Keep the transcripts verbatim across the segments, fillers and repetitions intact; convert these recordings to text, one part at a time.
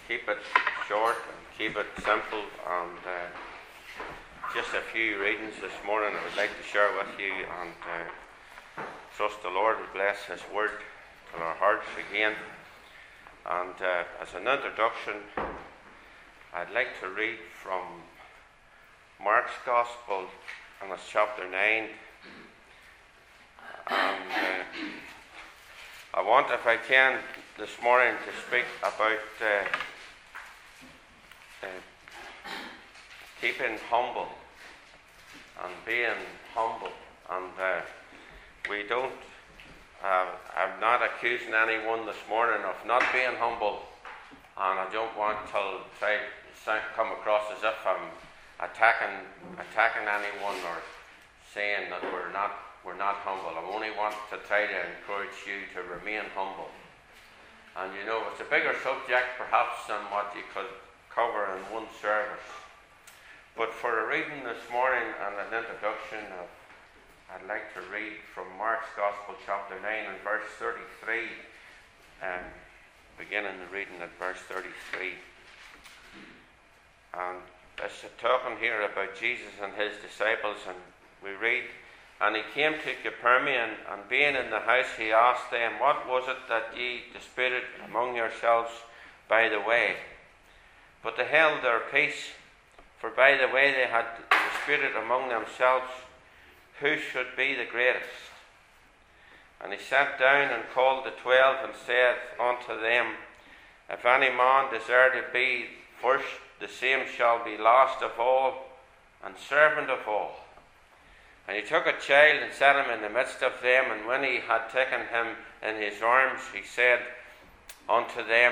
keep it short and keep it simple, and uh, just a few readings this morning I would like to share with you, and uh, trust the Lord will bless His word to our hearts again. And uh, as an introduction, I'd like to read from Mark's Gospel, and it's chapter nine. And uh, I want, if I can, this morning to speak about uh, uh, keeping humble and being humble. And uh, we don't, uh, I'm not accusing anyone this morning of not being humble, and I don't want to try to come across as if I'm attacking attacking anyone or saying that we're not we're not humble. I only want to try to encourage you to remain humble. And you know, it's a bigger subject perhaps than what you could cover in one service. But for a reading this morning and an introduction, of, I'd like to read from Mark's Gospel chapter nine and verse thirty-three, um, beginning the reading at verse thirty-three. And it's talking here about Jesus and His disciples, and we read, "And he came to Capernaum, and being in the house, he asked them, What was it that ye disputed among yourselves by the way? But they held their peace, for by the way they had disputed among themselves, who should be the greatest. And he sat down and called the twelve, and said unto them, If any man desire to be first, the same shall be last of all, and servant of all. And he took a child and set him in the midst of them, and when he had taken him in his arms, he said unto them,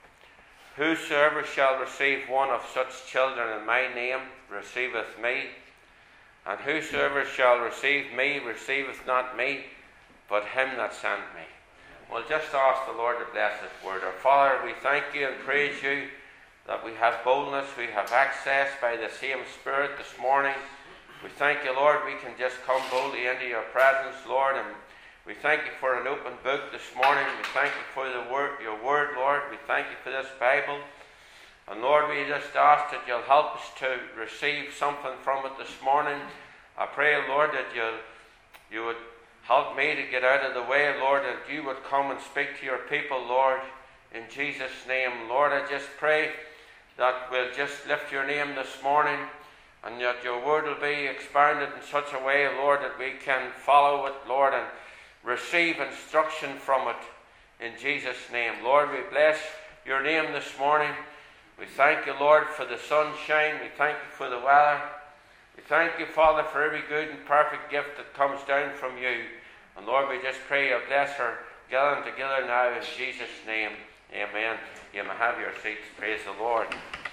Whosoever shall receive one of such children in my name receiveth me, and whosoever shall receive me receiveth not me, but him that sent me." We'll just ask the Lord to bless His word. Our Father, we thank you and praise you that we have boldness, we have access by the same Spirit this morning. We thank you, Lord, we can just come boldly into your presence, Lord, and we thank you for an open book this morning. We thank you for the word, your word, Lord. We thank you for this Bible. And Lord, we just ask that you'll help us to receive something from it this morning. I pray, Lord, that you'll, you would help me to get out of the way, Lord, that you would come and speak to your people, Lord, in Jesus' name. Lord, I just pray that we'll just lift your name this morning, and that your word will be expounded in such a way, Lord, that we can follow it, Lord, and receive instruction from it in Jesus' name. Lord, we bless your name this morning. We thank you, Lord, for the sunshine. We thank you for the weather. We thank you, Father, for every good and perfect gift that comes down from you. And Lord, we just pray you bless her gathering together now in Jesus' name. Amen. You may have your seats. Praise the Lord.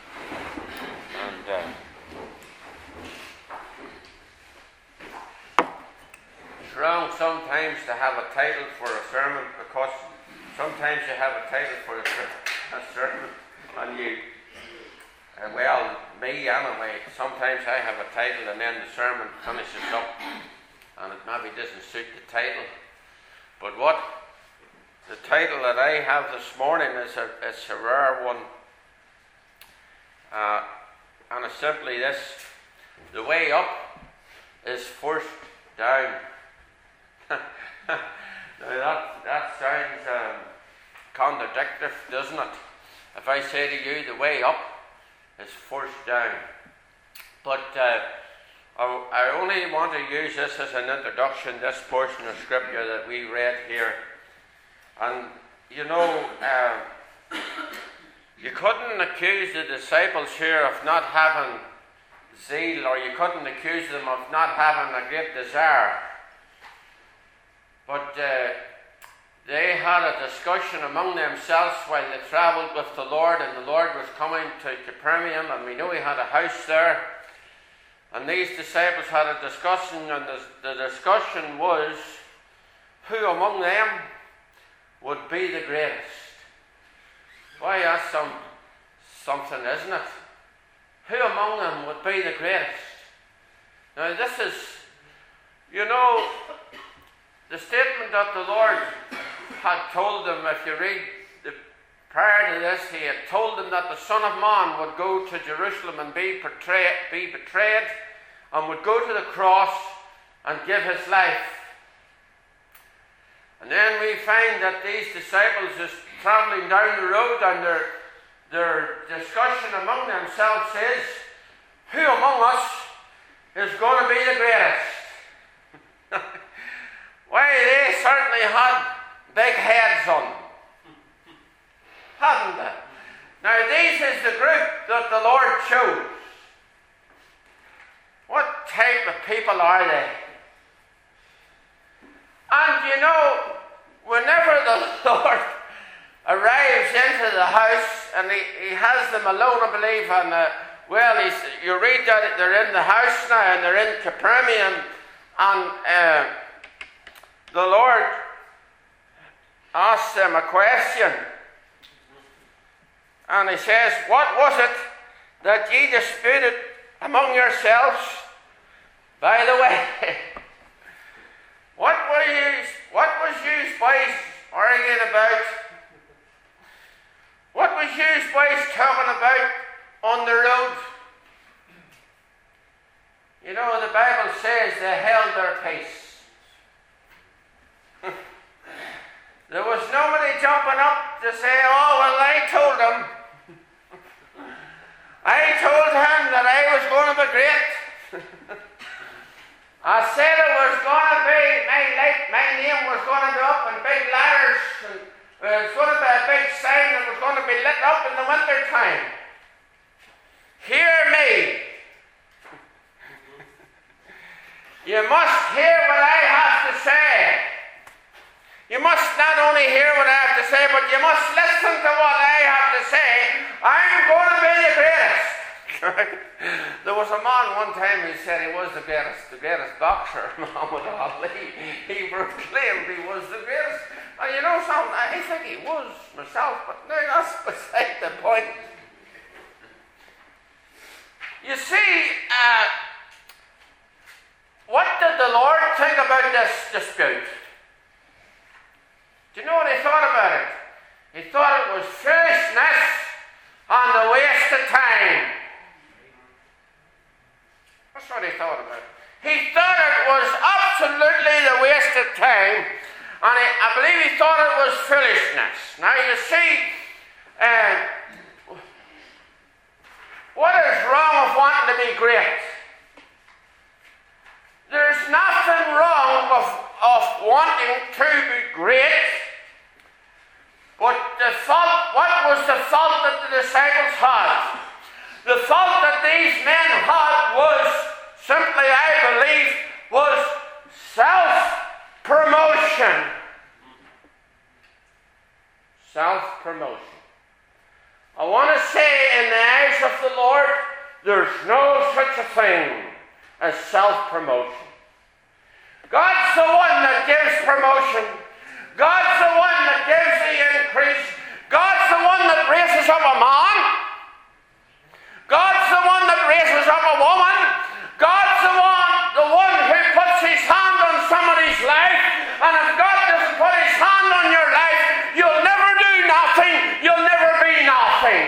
And uh, it's wrong sometimes to have a title for a sermon, because sometimes you have a title for a, a sermon, and you, uh, well, me anyway, sometimes I have a title and then the sermon finishes up and it maybe doesn't suit the title. But what the title that I have this morning is a, it's a rare one, uh, and it's simply this: the way up is first down. Now that, that sounds um, contradictory, doesn't it? If I say to you, the way up is first down. But uh, I, I only want to use this as an introduction, this portion of scripture that we read here. And you know, uh, you couldn't accuse the disciples here of not having zeal, or you couldn't accuse them of not having a great desire. But uh, they had a discussion among themselves while they travelled with the Lord, and the Lord was coming to Capernaum, and we know he had a house there. And these disciples had a discussion, and the, the discussion was, who among them would be the greatest? Why, that's some, something, isn't it? Who among them would be the greatest? Now this is, you know, the statement that the Lord had told them, if you read the prior to this, he had told them that the Son of Man would go to Jerusalem and be betrayed, be betrayed and would go to the cross and give his life. And then we find that these disciples is travelling down the road, and their, their discussion among themselves is, who among us is going to be the greatest? Why, they certainly had big heads on them, hadn't they? Now, this is the group that the Lord chose. What type of people are they? And you know, whenever the Lord arrives into the house, and he, he has them alone, I believe, and uh, well, he's, you read that they're in the house now, and they're in Capernaum, and uh, the Lord asks them a question, and he says, what was it that ye disputed among yourselves by the way? What were you, what was you boys arguing about? What was you boys talking about on the road? You know, the Bible says they held their peace. There was nobody jumping up to say, oh, well, I told him. I told him that I was going to be great. I said it was going to be, my, light, my name was going to be up in big ladders, and it was going to be a big sign that was going to be lit up in the winter time. Hear me. You must hear what I have to say. You must not only hear what I have to say, but you must listen to what I have to say. I'm going to be the greatest. There was a man one time who said he was the greatest, the greatest boxer, Muhammad Ali. He proclaimed he was the greatest. And you know something, I think he was myself, but no, that's beside the point. You see, uh, what did the Lord think about this dispute? Do you know what he thought about it? He thought it was foolishness and a waste of time. That's what he thought about it. He thought it was absolutely the waste of time, and he, I believe he thought it was foolishness. Now you see, uh, what is wrong with wanting to be great? There's nothing wrong with, of wanting to be great, but the fault, what was the fault that the disciples had? The fault that these men had was simply, I believe, was self-promotion. Self-promotion. I want to say, in the eyes of the Lord, there's no such a thing as self-promotion. God's the one that gives promotion. God's the one that gives the increase. God's the one that raises up a man. God's the one that raises up a woman. God's the one, the one who puts his hand on somebody's life. And if God doesn't put his hand on your life, you'll never do nothing. You'll never be nothing.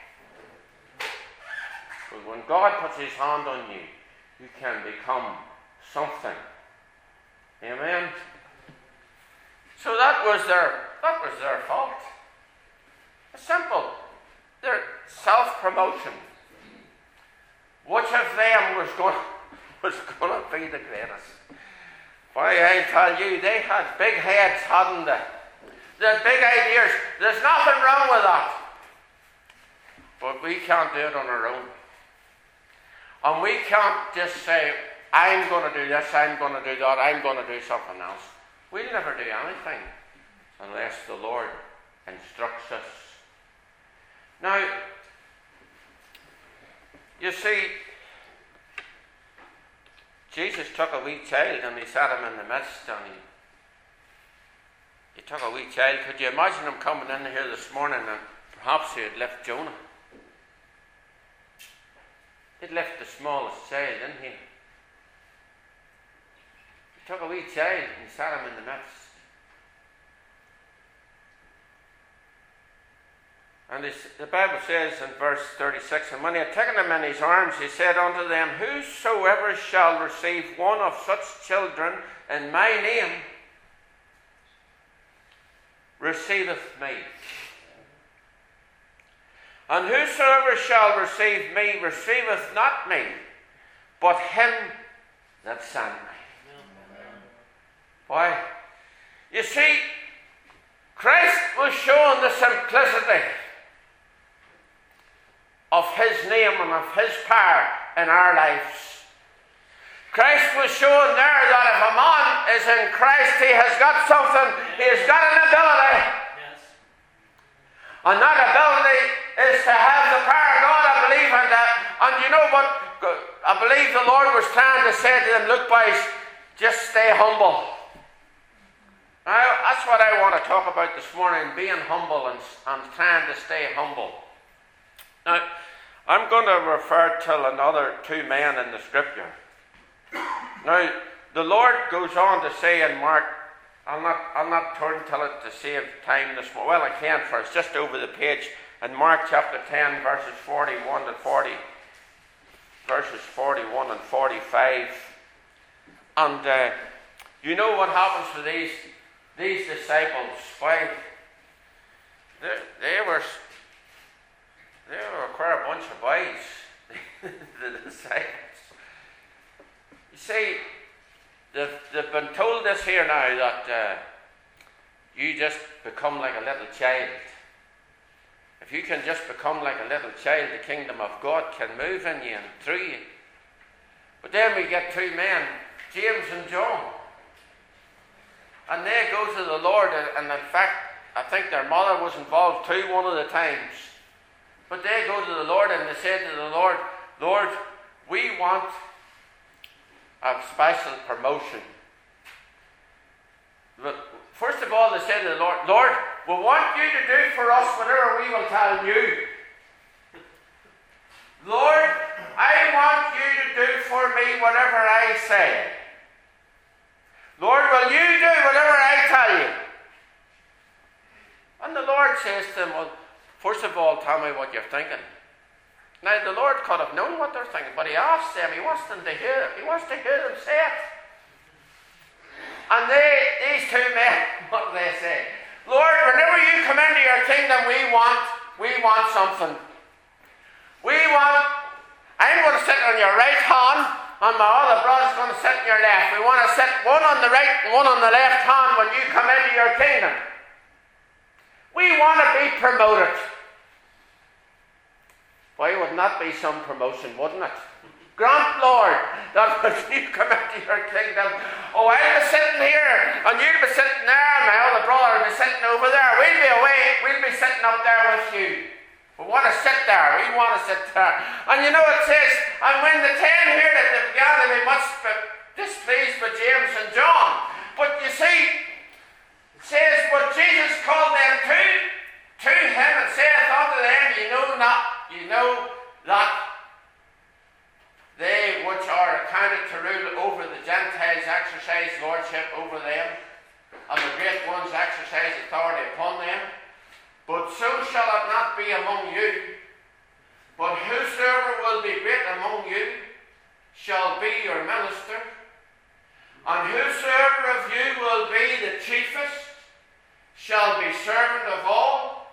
But when God puts his hand on you, you can become something. Amen. So that was their that was their fault. It's simple. Their self-promotion. Which of them was going was going to be the greatest? Why, I tell you, they had big heads, hadn't they? They had big ideas. There's nothing wrong with that. But we can't do it on our own. And we can't just say, I'm going to do this, I'm going to do that, I'm going to do something else. We'll never do anything unless the Lord instructs us. Now, you see, Jesus took a wee child and he sat him in the midst, and he, he took a wee child. Could you imagine him coming in here this morning and perhaps he had left Jonah? He'd left the smallest child, didn't he? He took a wee child and he sat him in the midst. And this, the Bible says in verse thirty-six, and when he had taken them in his arms, he said unto them, whosoever shall receive one of such children in my name, receiveth me. And whosoever shall receive me, receiveth not me, but him that sent me. Why? You see, Christ was showing the simplicity of his name and of his power in our lives. Christ was showing there that if a man is in Christ, he has got something, he has got an ability. Yes. And that ability is to have the power of God. I believe in that. And you know what? I believe the Lord was trying to say to them, look, boys, just stay humble. Now, that's what I want to talk about this morning, being humble and, and trying to stay humble. Now, I'm going to refer to another two men in the scripture. Now, the Lord goes on to say in Mark, I'll not, I'll not turn to it to save time this morning. Well, I can, for it's just over the page. In Mark chapter ten, verses forty-one to forty, verses forty-one and forty-five. And uh, you know what happens to these these disciples? Why, they, they were they were quite a bunch of boys, the disciples. You see, they've, they've been told this here now that uh, you just become like a little child. If you can just become like a little child, the kingdom of God can move in you and through you. But then we get two men, James and John. And they go to the Lord, and in fact, I think their mother was involved too one of the times. But they go to the Lord and they say to the Lord, Lord, we want a special promotion. But first of all, they say to the Lord, Lord, we want you to do for us whatever we will tell you. Lord, I want you to do for me whatever I say. Lord, will you do whatever I tell you? And the Lord says to them, well, first of all, tell me what you're thinking. Now, the Lord could have known what they're thinking, but he asked them, he wants them to hear it. He wants to hear them say it. And they, these two men, what do they say? Lord, whenever you come into your kingdom, we want, we want something. We want, I'm going to sit on your right hand, and my other brother's going to sit on your left. We want to sit one on the right and one on the left hand when you come into your kingdom. We want to be promoted. Why would not be some promotion, wouldn't it? Grant, Lord, that when you come into your kingdom, oh, I'll be sitting here, and you'll be sitting there, and my other brother will be sitting over there. We'll be away, we'll be sitting up there with you. We want to sit there, we want to sit there. And you know it says, and when the ten heard it, they began to be much displeased with James and John. But you see, it says, but Jesus called them to, to him and saith unto them, you know not, you know that they which are accounted to rule over the Gentiles exercise lordship over them, and the great ones exercise authority upon them. But so shall it not be among you. But whosoever will be great among you shall be your minister. And whosoever of you will be the chiefest shall be servant of all.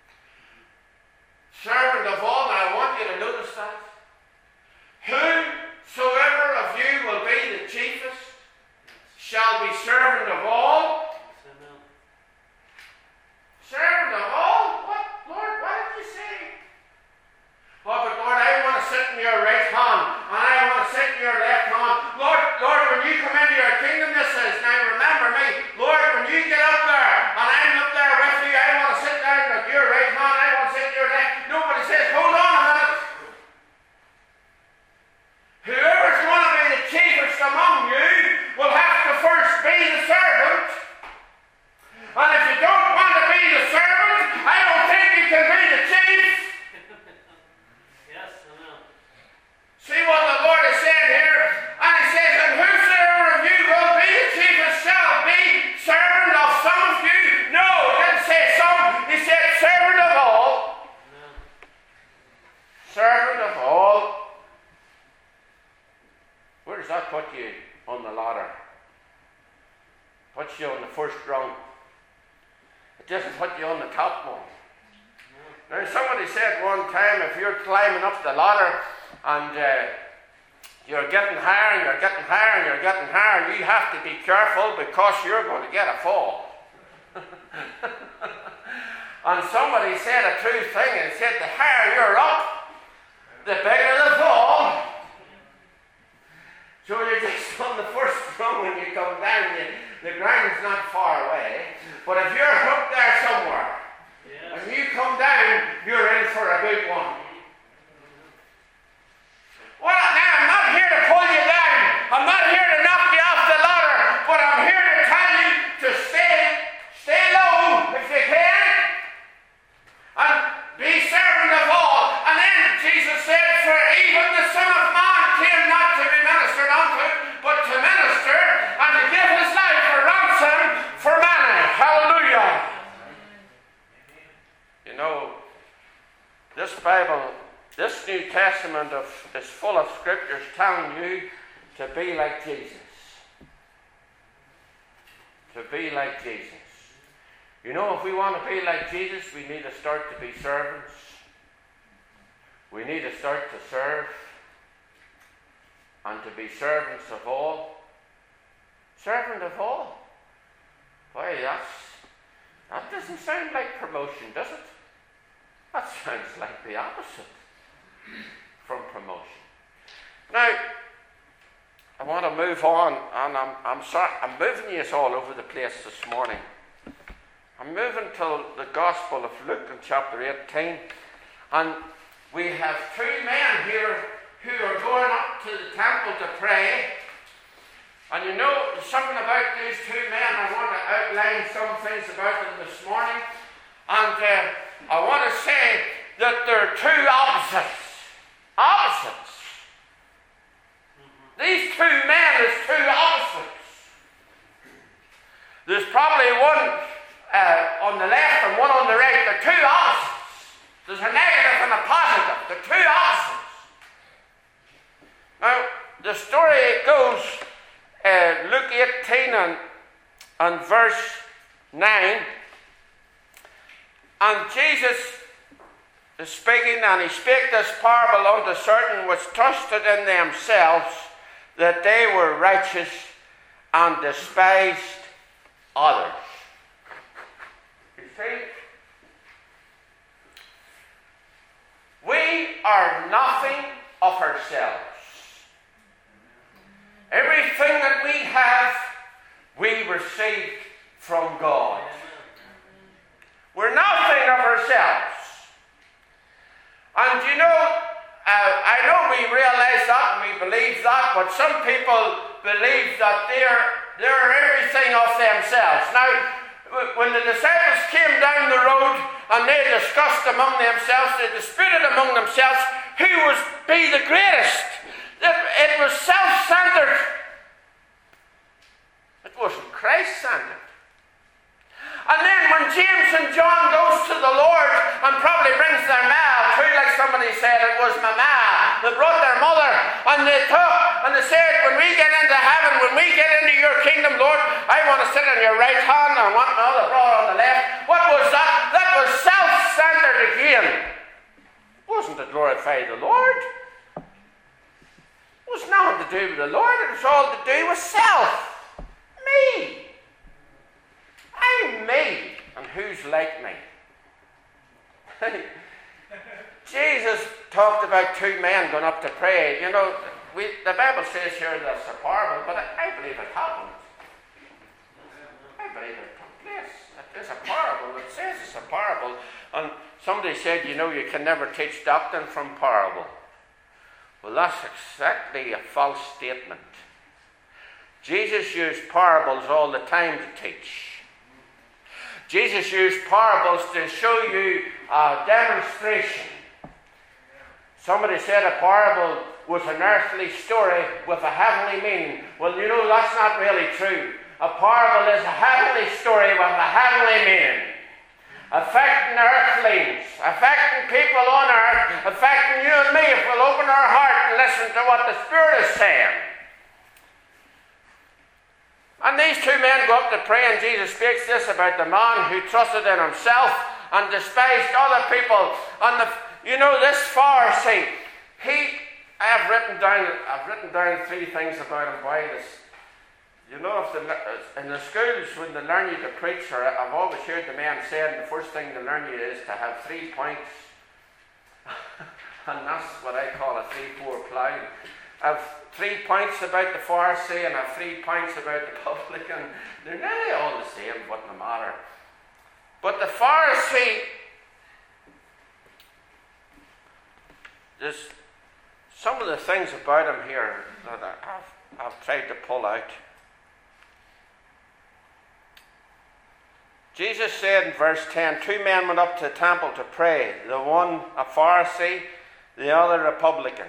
Servant of all. Now I want you to notice that. Whosoever of you will be the chiefest shall be servant of all. Amen. Servant of all? What, Lord, what did you say? Oh, but Lord, I want to sit in your right hand, and I want to sit in your left hand. Lord, Lord, when you come into your kingdom, this is, now remember me, Lord, when you get up there, and I'm up there with you, I want to sit down at your right hand, I want to sit in your left. Nobody says, hold on a minute. Whoever's going to be the chiefest among you will have to first be the servant. And if you don't want to be the servant, I don't think you can be the chief. Yes, I know. put you on the ladder. Puts you on the first rung. It doesn't put you on the top one. Now, somebody said one time, if you're climbing up the ladder and uh, you're getting higher and you're getting higher and you're getting higher, you have to be careful because you're going to get a fall. And somebody said a true thing and said, the higher you're up, the bigger the fall. So you're just on the first rung when you come down. You, the ground's not far away. But if you're hooked there somewhere, yes, and you come down, you're in for a good one. Well, now I'm not here to pull you down. I'm not here to knock you off the ladder. But I'm here to tell you to stay, stay low if you can. And be servant of all. And then Jesus said, for even the Son of Man came not to be ministered unto, but to minister and to give his life a ransom for many. Hallelujah. You know, this Bible, this New Testament of, is full of scriptures telling you to be like Jesus. To be like Jesus. You know, if we want to be like Jesus, we need to start to be servants. We need to start to serve and to be servants of all. Servant of all. Why, that's, that doesn't sound like promotion, does it? That sounds like the opposite from promotion. Now, I want to move on, and I'm, I'm sorry, I'm moving you all over the place this morning. I'm moving to the Gospel of Luke in chapter eighteen, and we have two men here who are going up to the temple to pray. And you know, something about these two men, I want to outline some things about them this morning. And uh, I want to say that they're two opposites. Opposites. These two men is two opposites. There's probably one uh, on the left and one on the right. They're two opposites. There's a negative and a positive. They're two opposites. Now, the story goes, uh, Luke eighteen and, and verse nine. And Jesus is speaking, and he spake this parable unto certain which trusted in themselves that they were righteous and despised others. You see, we are nothing of ourselves. Everything that we have, we received from God. We're nothing of ourselves. And you know, uh, I know we realize that and we believe that, but some people believe that they're, they're everything of themselves. Now, when the disciples came down the road and they discussed among themselves, they disputed among themselves who was be the greatest. It, it was self-centered. It wasn't Christ-centered. And then when James and John goes to the Lord and probably brings their ma too, like somebody said, it was my ma. They brought their mother and they took and they said, when we get into heaven, when we get into your kingdom, Lord, I want to sit on your right hand and I want my other brother on the left. What was that? That was self-centered again. It wasn't to glorify the Lord. It was nothing to do with the Lord. It was all to do with self. Me. I'm me, and who's like me? Jesus talked about two men going up to pray. You know, we, the Bible says here that it's a parable, but I, I believe it happened. I believe it took place. It is a parable. It says it's a parable. And somebody said, you know, you can never teach doctrine from parable. Well, that's exactly a false statement. Jesus used parables all the time to teach. Jesus used parables to show you a demonstration. Somebody said a parable was an earthly story with a heavenly meaning. Well, you know, that's not really true. A parable is a heavenly story with a heavenly meaning. Affecting earthlings, affecting people on earth, affecting you and me if we'll open our heart and listen to what the Spirit is saying. And these two men go up to pray, and Jesus speaks this about the man who trusted in himself and despised other people. And the, you know, this Pharisee, he, I have written down, I've written down three things about him. Why this? You know, if the, in the schools when they learn you to preach, or I've always heard the men saying the first thing they learn you is to have three points. And that's what I call a three-four plough. I've three points about the Pharisee, and I've three points about the publican. They're nearly all the same, but no matter. But the Pharisee, there's some of the things about him here that I've, I've tried to pull out. Jesus said in verse ten, two men went up to the temple to pray, the one a Pharisee, the other a publican.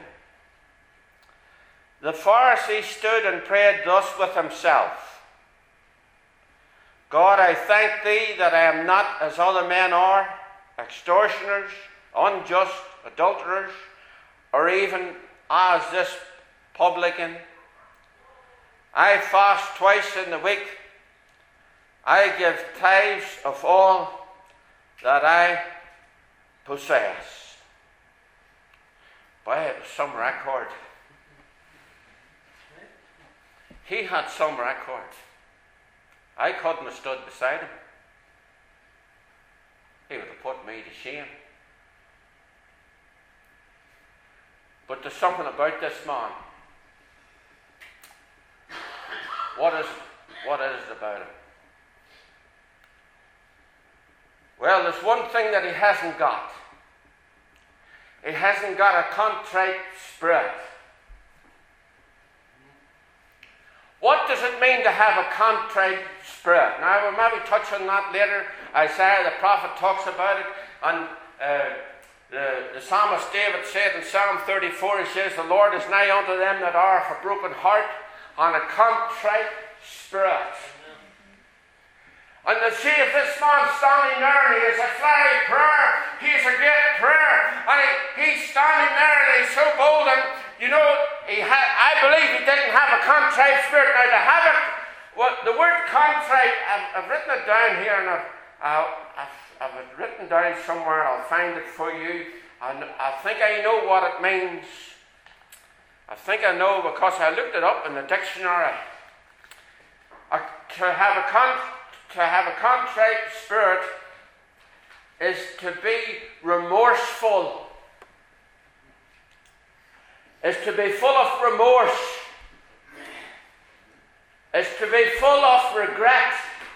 The Pharisee stood and prayed thus with himself: God, I thank thee that I am not as other men are, extortioners, unjust, adulterers, or even as this publican. I fast twice in the week. I give tithes of all that I possess. Boy, it was some record. He had some record. I couldn't have stood beside him. He would have put me to shame. But there's something about this man. What is it? What is it about him? Well, there's one thing that he hasn't got. He hasn't got a contrite spirit. What does it mean to have a contrite spirit? Now, we'll maybe touch on that later. Isaiah the prophet talks about it. And uh, the, the psalmist David said in Psalm thirty-four, he says, the Lord is nigh unto them that are of a broken heart and a contrite spirit. And to see if this man standing there, and he has a fiery prayer, he has a great prayer, and he, he's standing there and he's so bold, and you know, he ha- I believe he didn't have a contrite spirit. Now to have it, well, the word contrite, I've, I've written it down here, and I've, uh, I've, I've it written down somewhere, and I'll find it for you, and I think I know what it means. I think I know because I looked it up in the dictionary. Uh, to have a con- to have a contrite spirit is to be remorseful, is to be full of remorse, is to be full of regret,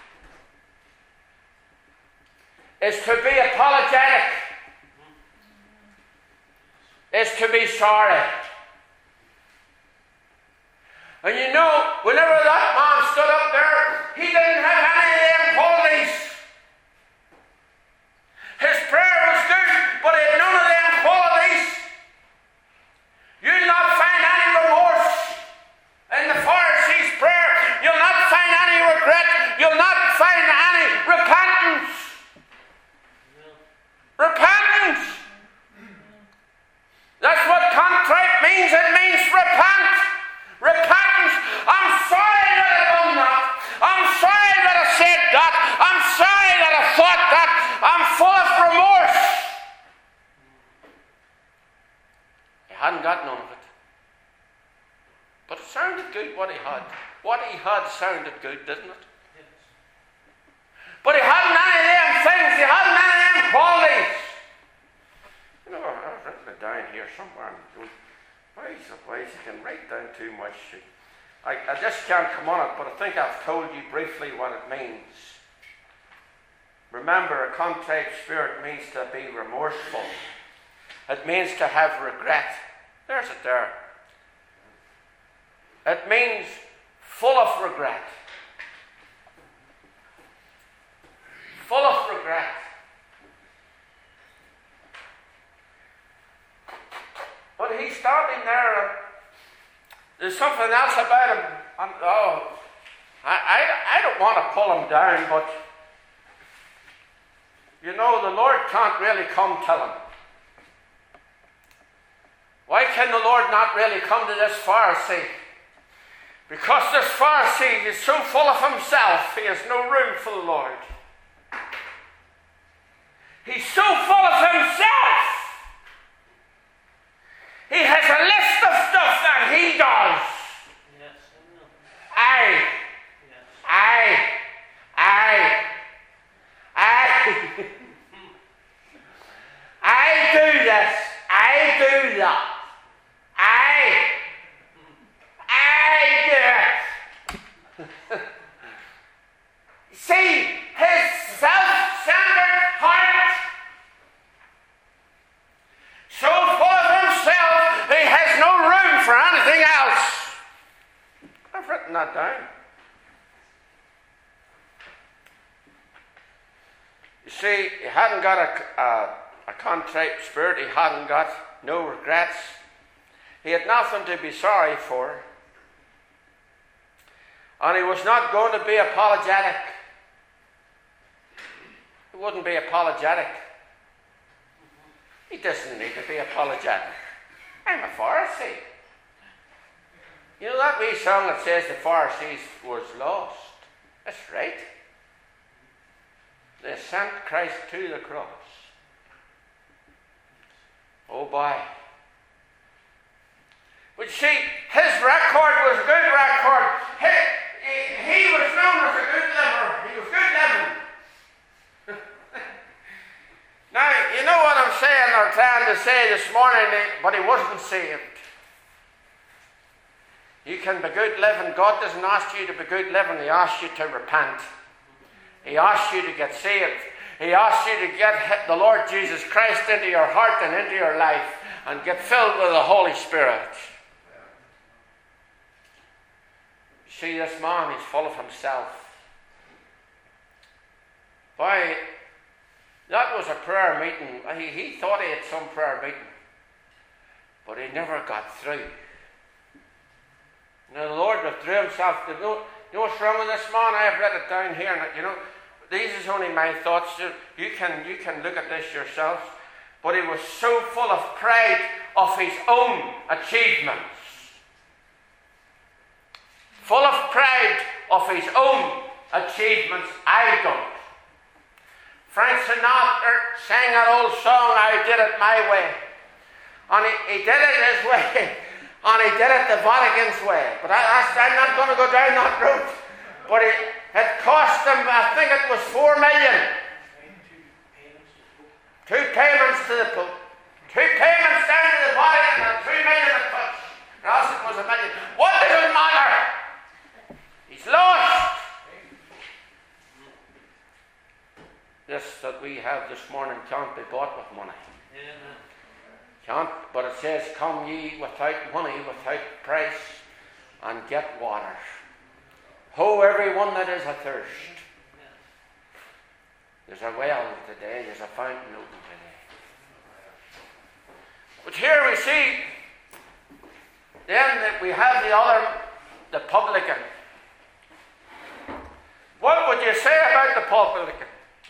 is to be apologetic, is to be sorry. And you know, whenever that man stood up there, he didn't have any of them qualities. His prayer was good, but he had none of them qualities. You'll not find any remorse in the Pharisee's prayer. You'll not find any regret. You'll not find any repentance. Repentance. That's what contrite means. It means repent. Repentance. I'm sorry that I done that. I'm sorry that I said that. I'm sorry that I thought that. I'm full of remorse. He hadn't got none of it. But it sounded good what he had. What he had sounded good, didn't it? Yes. But he hadn't any of them things. He hadn't any of them qualities. You know, I've written it down here somewhere. Wise of ways, you can write down too much. I, I just can't come on it, but I think I've told you briefly what it means. Remember, a contrite spirit means to be remorseful. It means to have regret. There's it there. It means full of regret. Full of regret. But he's standing there, and there's something else about him. And, oh, I, I, I don't want to pull him down, but you know, the Lord can't really come to him. Why can the Lord not really come to this Pharisee? Because this Pharisee is so full of himself, he has no room for the Lord. He's so full of himself. He has a list of stuff that he does. Yes. I, Yes. I, I, I, I do this, I do that, I, I do it. See, his self-centered heart, so full of himself, he has no room for anything else. I've written that down. You see, he hadn't got a, a, a contrite spirit. He hadn't got no regrets. He had nothing to be sorry for. And he was not going to be apologetic. He wouldn't be apologetic. He doesn't need to be apologetic. I'm a Pharisee. You know that wee song that says the Pharisees was lost? That's right. They sent Christ to the cross. Oh boy. But you see, his record was a good record. He, he, he was known as a good liver. He was good living. Now, you know what I'm saying or trying to say this morning, but he wasn't saved. You can be good living. God doesn't ask you to be good living. He asks you to repent. He asks you to get saved. He asks you to get the Lord Jesus Christ into your heart and into your life and get filled with the Holy Spirit. See, this man, he's full of himself. Why, that was a prayer meeting. He, he thought he had some prayer meeting, but he never got through. Now the Lord withdrew himself. You know, you know what's wrong with this man? I have written it down here. And, you know, these is only my thoughts. You can, you can look at this yourselves. But he was so full of pride of his own achievements. Full of pride of his own achievements. I don't. Frank Sinatra sang that old song, I Did It My Way. And he, he did it his way. And he did it the Vatican's way. But I, I, I'm not going to go down that route. But it, it cost him, I think it was four million. Two payments to the Pope. Two payments down to the Vatican and three million at touch. Or else it was a million. What does it matter? He's lost. This that we have this morning can't be bought with money. Amen. Can't, but it says, come ye without money, without price, and get water. Ho, every one that is athirst. There's a well today, there's a fountain open today. But here we see, then that we have the other, the publican. What would you say about the publican?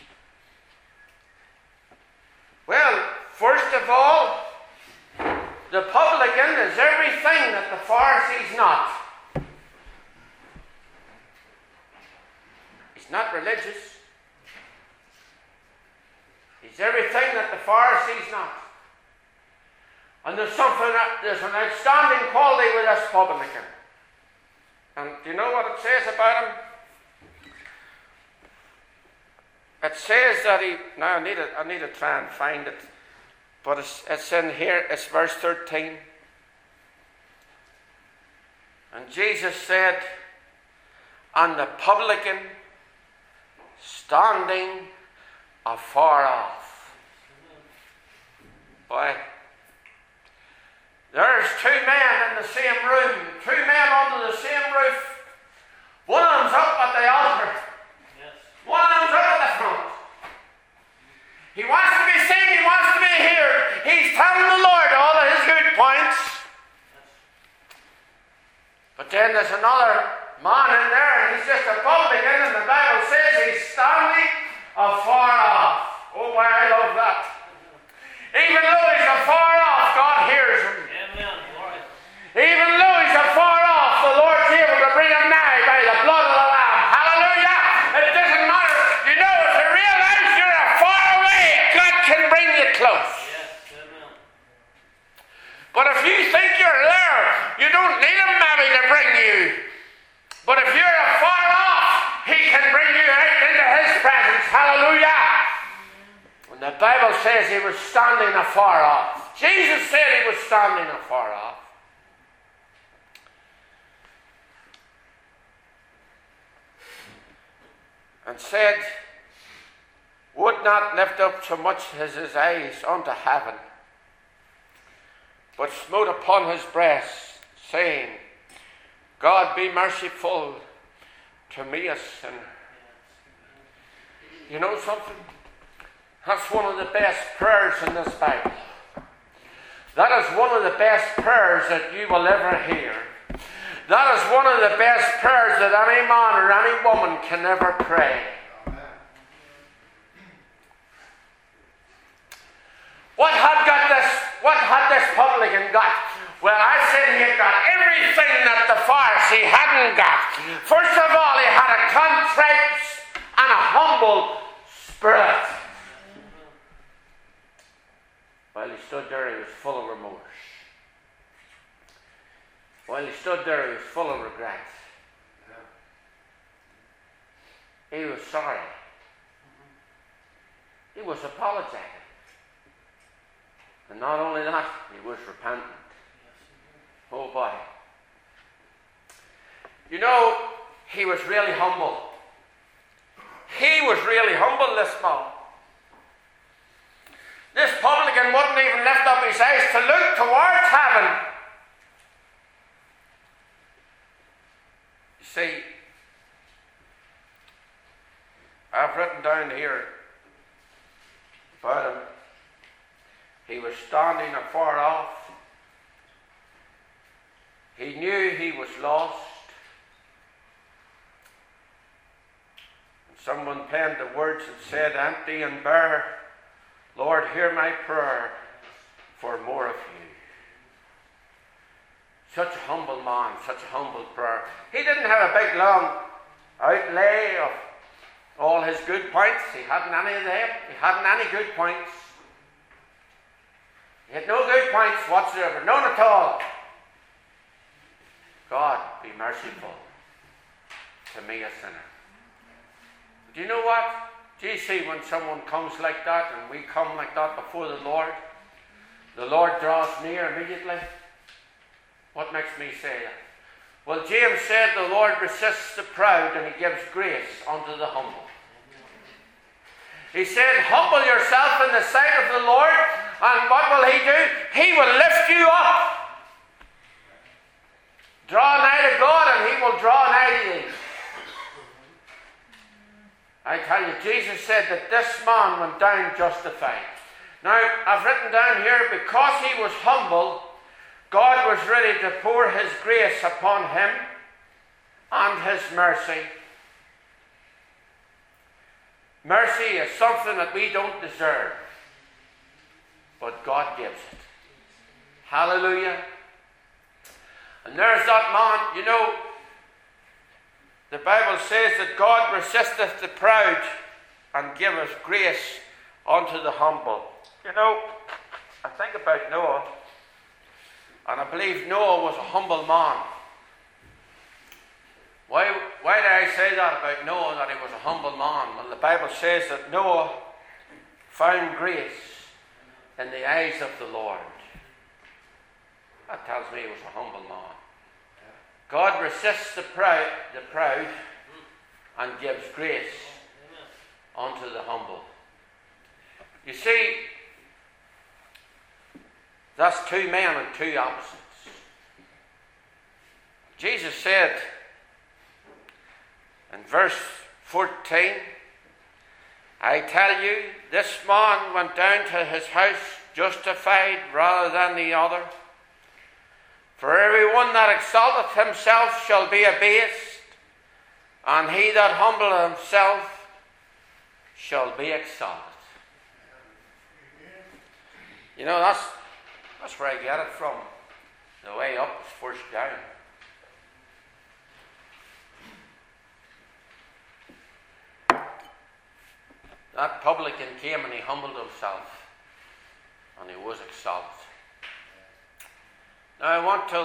Well, first of all, the publican is everything that the Pharisee's not. He's not religious. He's everything that the Pharisee's not. And there's something, there's an outstanding quality with this publican. And do you know what it says about him? It says that he, now I need to, I need to try and find it, but it's, it's in here, it's verse thirteen. And Jesus said, and the publican standing afar off. Boy, there's two men in the same room, two men under the same roof. One of them's up at the altar. One of them's up at the front. He wants to be seen, he wants to be heard. He's telling the Lord all of his good points. But then there's another man in there, and he's just a publican, and the Bible says he's standing afar off. Oh, boy, I love that. Even though he's afar off, God hears him. Amen. Even though he's afar off, the Lord's able to bring But if you think you're there, you don't need him maybe to bring you. But if you're afar off, he can bring you right into his presence. Hallelujah. And the Bible says he was standing afar off. Jesus said he was standing afar off. And said, would not lift up so much as his eyes unto heaven, but smote upon his breast, saying, God be merciful to me a sinner. You know something? That's one of the best prayers in this Bible. That is one of the best prayers that you will ever hear. That is one of the best prayers that any man or any woman can ever pray. What had got this? What had this publican got? Well, I said he had got everything that the Pharisee hadn't got. First of all, he had a contrite and a humble spirit. While he stood there, he was full of remorse. While he stood there, he was full of regret. He was sorry. He was apologetic. And not only that, he was repentant. Oh boy. You know, he was really humble. He was really humble, this man. This publican wouldn't even lift up his eyes to look towards heaven. You see, I've written down here about him. He was standing afar off. He knew he was lost. And someone penned the words that said, empty and bare, Lord, hear my prayer for more of you. Such a humble man, such a humble prayer. He didn't have a big long outlay of all his good points. He hadn't any of them. He hadn't any good points. He had no good points whatsoever, none at all. God, be merciful to me, a sinner. Do you know what? Do you see when someone comes like that and we come like that before the Lord, the Lord draws near immediately? What makes me say that? Well, James said the Lord resists the proud and he gives grace unto the humble. He said, humble yourself in the sight of the Lord, and what will he do? He will lift you up. Draw nigh to God and he will draw nigh to thee. I tell you, Jesus said that this man went down justified. Now, I've written down here, because he was humble, God was ready to pour his grace upon him and his mercy. Mercy is something that we don't deserve, but God gives it. Hallelujah. And there's that man, you know, the Bible says that God resisteth the proud and giveth grace unto the humble. You know, I think about Noah, and I believe Noah was a humble man. Why, why did I say that about Noah, that he was a humble man? Well, the Bible says that Noah found grace in the eyes of the Lord. That tells me he was a humble man. God resists the proud, the proud and gives grace unto the humble. You see, that's two men and two opposites. Jesus said in verse fourteen, I tell you, this man went down to his house justified rather than the other. For everyone that exalteth himself shall be abased, and he that humbleth himself shall be exalted. You know, that's that's where I get it from. The way up is first down. That publican came and he humbled himself, and he was exalted. Now I want to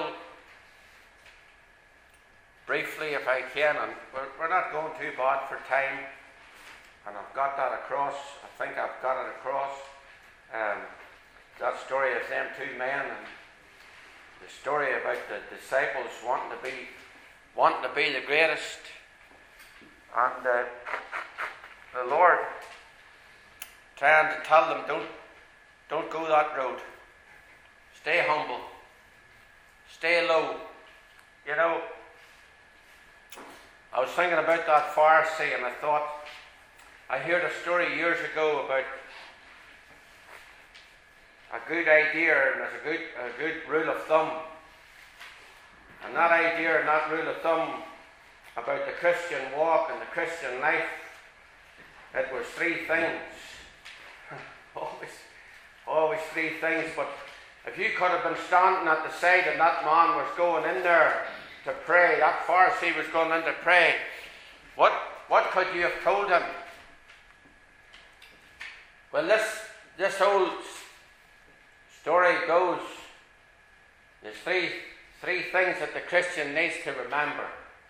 briefly, if I can, and we're, we're not going too bad for time, and I've got that across. I think I've got it across. Um, that story of them two men, and the story about the disciples wanting to be wanting to be the greatest, and uh, the Lord trying to tell them, don't don't go that road. Stay humble. Stay low. You know, I was thinking about that Pharisee, and I thought, I heard a story years ago about a good idea, and there's a good, a good rule of thumb. And that idea and that rule of thumb about the Christian walk and the Christian life, it was three things. always, always three things. But if you could have been standing at the side and that man was going in there to pray, that Pharisee was going in to pray, what, what could you have told him? Well, this, this whole story goes, there's three, three things that the Christian needs to remember.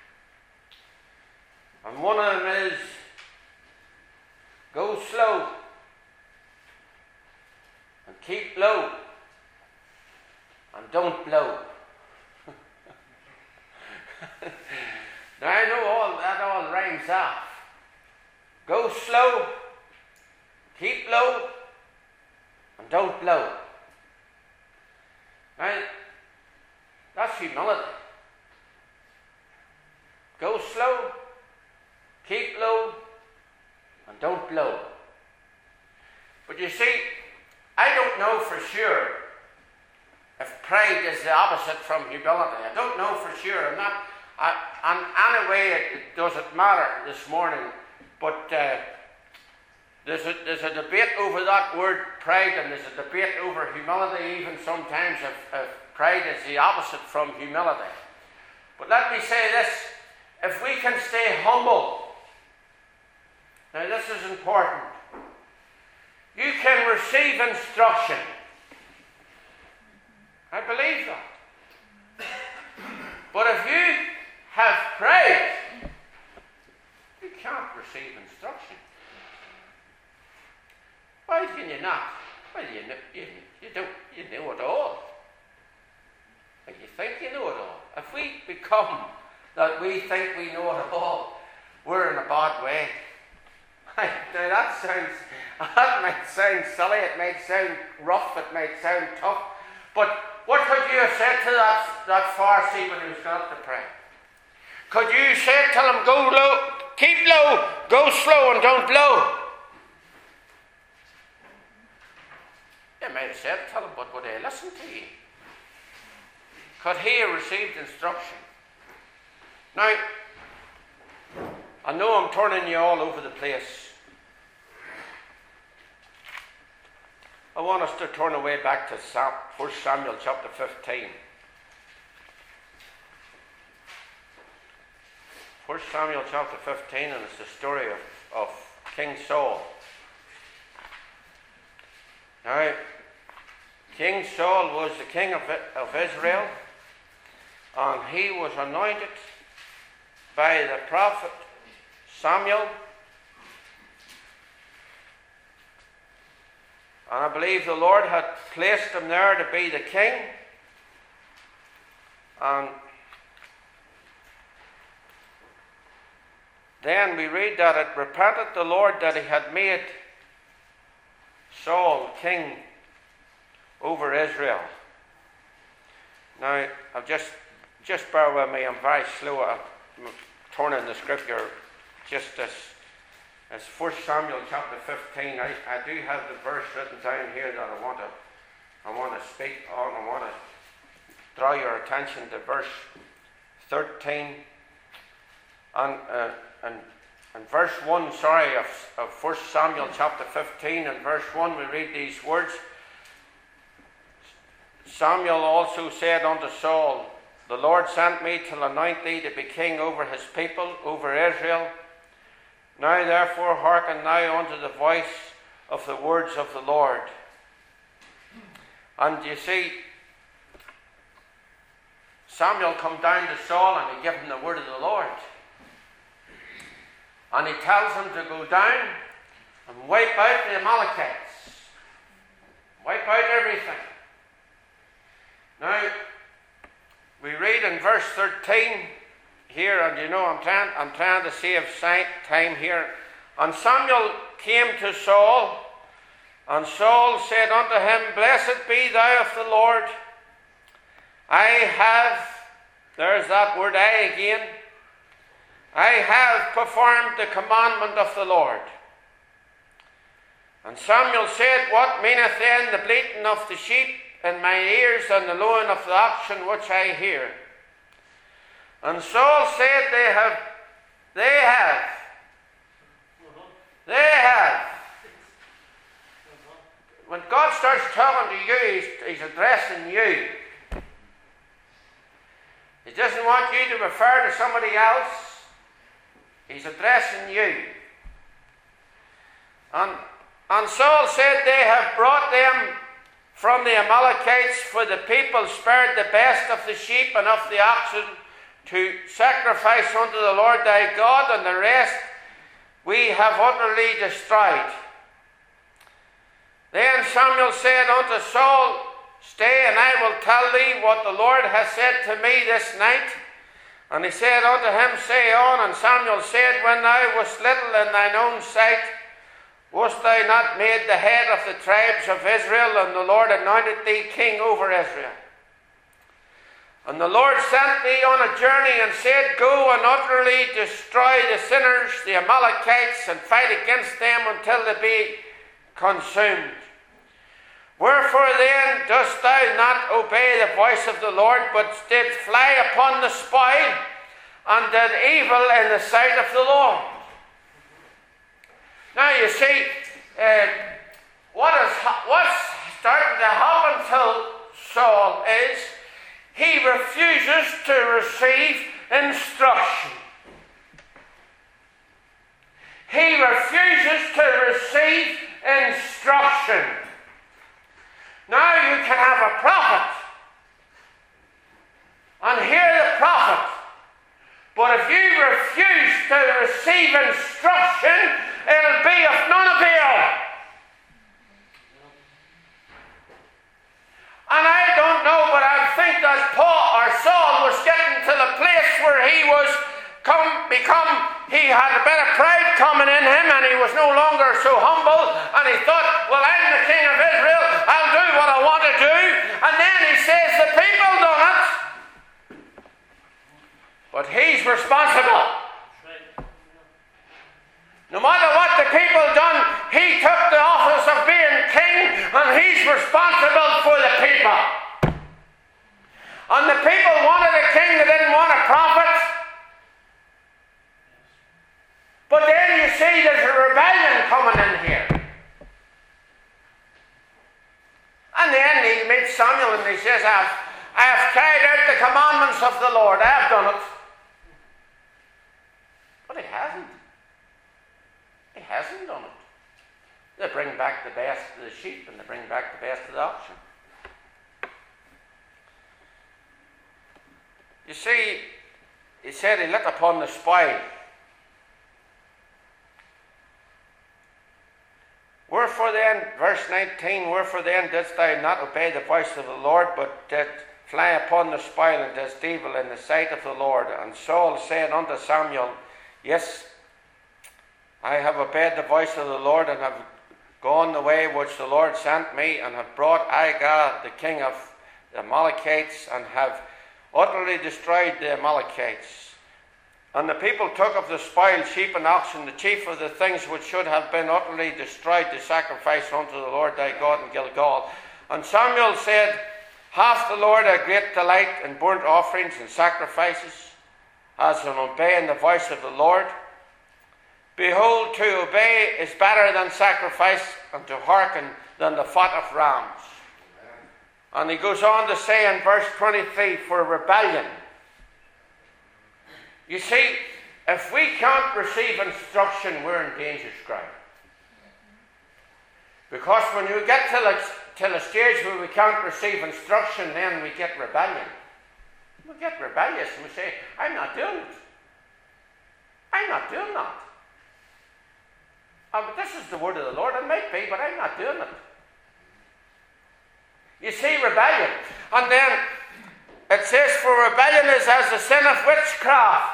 And one of them is, go slow and keep low and don't blow. Now I know all that all rhymes off. Go slow, keep low, and don't blow. Now, that's humility. Go slow, keep low, and don't blow. But you see, I don't know for sure if pride is the opposite from humility. I don't know for sure. I'm not, I, and anyway, it, it doesn't matter this morning. But uh, there's, a, there's a debate over that word pride, and there's a debate over humility, even sometimes if, if pride is the opposite from humility. But let me say this, if we can stay humble, now this is important, you can receive instruction. I believe that. But if you have pride, you can't receive instruction. Why can you not? Well, you know, you, you don't, you know it all. And you think you know it all. If we become that we think we know it all, we're in a bad way. Now that sounds, that might sound silly, it might sound rough, it might sound tough, but what could you have said to that, that Pharisee when he was going up to pray? Could you say, tell him, go low, keep low, go slow and don't blow? You might have said, tell him, but would they listen to you? Could he have received instruction? Now, I know I'm turning you all over the place. I want us to turn away back to First Samuel chapter fifteen. First Samuel chapter fifteen, and it's the story of, of King Saul. Now, King Saul was the king of, of Israel, and he was anointed by the prophet Samuel. And I believe the Lord had placed him there to be the king. And then we read that it repented the Lord that he had made Saul king over Israel. Now, I'll just, just bear with me, I'm very slow. I'm turning the scripture just as It's First Samuel chapter fifteen. I, I do have the verse written down here that I want to I want to speak on. I want to draw your attention to verse thirteen and uh, and and verse one. Sorry, of, of First Samuel chapter fifteen and verse one. We read these words. Samuel also said unto Saul, the Lord sent me to anoint thee to be king over his people, over Israel. Now therefore hearken now unto the voice of the words of the Lord. And you see, Samuel come down to Saul and he give him the word of the Lord. And he tells him to go down and wipe out the Amalekites. Wipe out everything. Now, we read in verse thirteen here, and you know I'm trying, I'm trying to save time here. And Samuel came to Saul, and Saul said unto him, Blessed be thou of the Lord. I have, there's that word I again, I have performed the commandment of the Lord. And Samuel said, What meaneth then the bleating of the sheep in my ears and the lowing of the oxen which I hear? And Saul said, They have, they have, they have. When God starts talking to you, he's, he's addressing you. He doesn't want you to refer to somebody else. He's addressing you. And, and Saul said, They have brought them from the Amalekites, for the people spared the best of the sheep and of the oxen to sacrifice unto the Lord thy God, and the rest we have utterly destroyed. Then Samuel said unto Saul, Stay, and I will tell thee what the Lord has said to me this night. And he said unto him, Say on. And Samuel said, When thou wast little in thine own sight, wast thou not made the head of the tribes of Israel, and the Lord anointed thee king over Israel? And the Lord sent thee on a journey and said, Go and utterly destroy the sinners, the Amalekites, and fight against them until they be consumed. Wherefore then dost thou not obey the voice of the Lord, but did fly upon the spoil, and did evil in the sight of the Lord? Now you see, uh, what is what's starting to happen to Saul is he refuses to receive instruction. He refuses to receive instruction. Now you can have a prophet and hear the prophet, but if you refuse to receive instruction, it'll be of none avail. And I don't know, but I think that Paul or Saul was getting to the place where he was come become he had a bit of pride coming in him, and he was no longer so humble, and he thought, well, I'm the king of Israel, I'll do what I want to do. And then he says the people done it, but he's responsible. No matter what the people done, he took the office of being king, and he's responsible for the people. And the people wanted a king, they didn't want a prophet. But then you see there's a rebellion coming in here. And then he meets Samuel and he says, I have, I have carried out the commandments of the Lord. I have done it. But he hasn't. He hasn't done it. They bring back the best of the sheep and they bring back the best of the oxen. You see, he said he lit upon the spoil. Wherefore then, verse nineteen, Wherefore then didst thou not obey the voice of the Lord, but did fly upon the spoil, and didst evil in the sight of the Lord? And Saul said unto Samuel, Yes, I have obeyed the voice of the Lord, and have gone the way which the Lord sent me, and have brought Agag, the king of the Amalekites, and have utterly destroyed the Amalekites. And the people took of the spoil sheep and oxen, the chief of the things which should have been utterly destroyed, to sacrifice unto the Lord thy God in Gilgal. And Samuel said, Hath the Lord a great delight in burnt offerings and sacrifices, as in obeying the voice of the Lord? Behold, to obey is better than sacrifice, and to hearken than the fat of rams. And he goes on to say in verse twenty-three, For rebellion. You see, if we can't receive instruction, we're in dangerous ground. Because when you get to the, to the stage where we can't receive instruction, then we get rebellion. We get rebellious and we say, I'm not doing it. I'm not doing that. Oh, but this is the word of the Lord. It might be, but I'm not doing it. You see rebellion. And then it says, for rebellion is as the sin of witchcraft.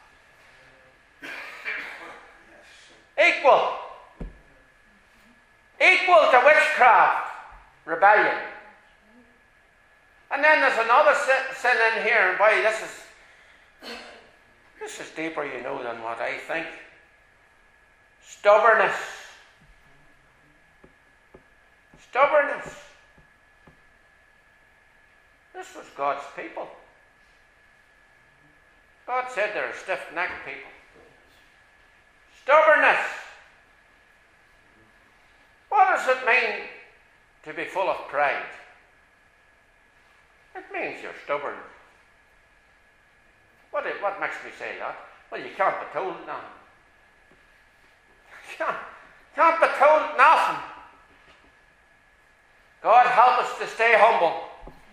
Equal. Equal to witchcraft. Rebellion. And then there's another sin in here, and boy, this is this is deeper, you know, than what I think. Stubbornness. Stubbornness. This was God's people. God said they're a stiff-necked people. Stubbornness. What does it mean to be full of pride? It means you're stubborn. What, it, what makes me say that? Well, you can't be told nothing. You can't, can't be told nothing. God help us to stay humble.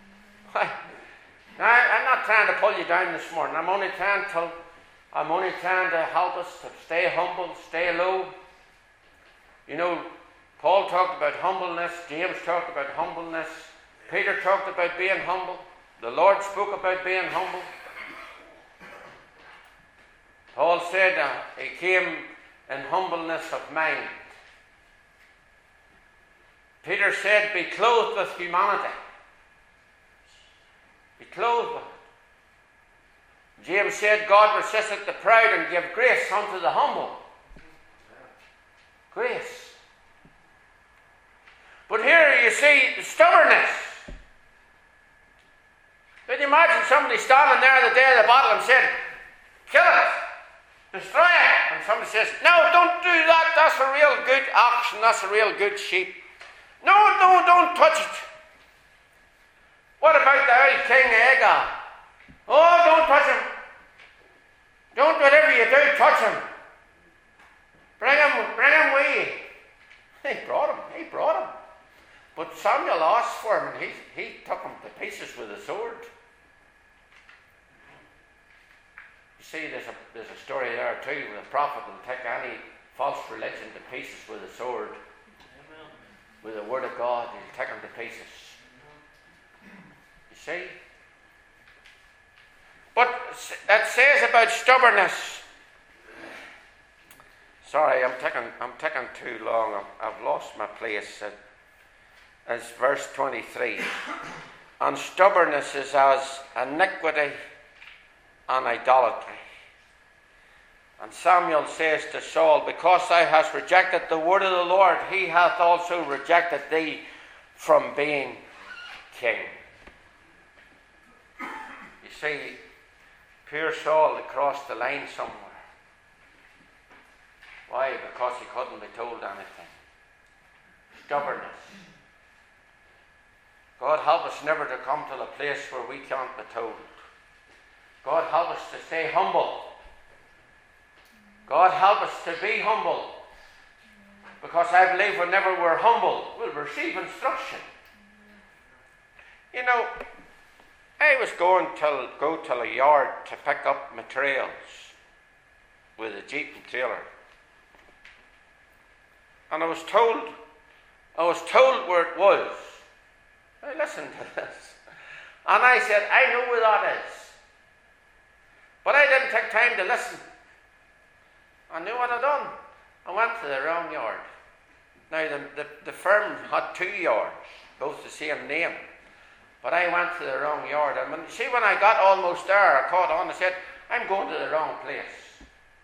Now, I'm not trying to pull you down this morning. I'm only trying to, I'm only trying to help us to stay humble, stay low. You know, Paul talked about humbleness. James talked about humbleness. Peter talked about being humble. The Lord spoke about being humble. Paul said uh, he came in humbleness of mind. Peter said, be clothed with humanity. Be clothed with it. James said, God resisteth the proud and give grace unto the humble. Grace. But here you see the stubbornness. Can you imagine somebody standing there the day of the battle and said, kill it, destroy it. And somebody says, no, don't do that. That's a real good ox and that's a real good sheep. No, no, don't touch it. What about the old King Agag? Oh, don't touch him. Don't, whatever you do, touch him. Bring him, bring him away. He brought him, he brought him. But Samuel asked for him and he, he took him to pieces with a sword. You see, there's a, there's a story there too where the prophet will take any false religion to pieces with a sword. Amen. With the word of God, he'll take them to pieces. You see? But it says about stubbornness. Sorry, I'm taking I'm taking too long. I've, I've lost my place. It's verse twenty-three. And stubbornness is as iniquity and idolatry. And Samuel says to Saul, because thou hast rejected the word of the Lord, he hath also rejected thee from being king. You see, poor Saul had crossed the line somewhere. Why? Because he couldn't be told anything. Stubbornness. God help us never to come to the place where we can't be told. God help us to stay humble. God help us to be humble. Because I believe whenever we're humble, we'll receive instruction. You know, I was going to go to a yard to pick up materials with a jeep and trailer. And I was told, I was told where it was. I listened to this. And I said, I know where that is. But I didn't take time to listen. I knew what I'd done. I went to the wrong yard. Now, the, the, the firm had two yards, both the same name. But I went to the wrong yard. And when, see, when I got almost there, I caught on and said, I'm going to the wrong place.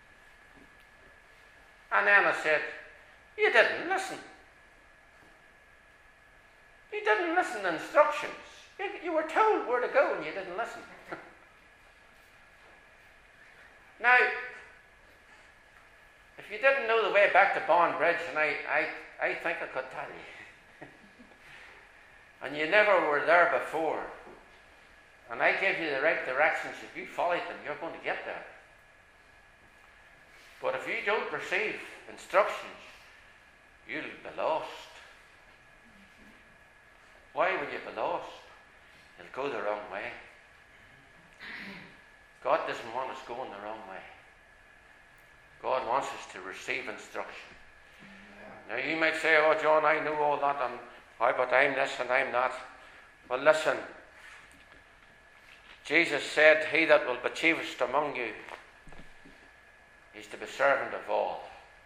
And then I said, you didn't listen. You didn't listen to instructions. You, you were told where to go and you didn't listen. Now, if you didn't know the way back to Bond Bridge, and I, I, I think I could tell you, and you never were there before, and I gave you the right directions, if you followed them, you're going to get there. But if you don't receive instructions, you'll be lost. Why will you be lost? You'll go the wrong way. God doesn't want us going the wrong way. God wants us to receive instruction. Now you might say, oh John, I know all that, and I, but I'm this and I'm that. Well listen, Jesus said, he that will be chiefest among you is to be servant of all.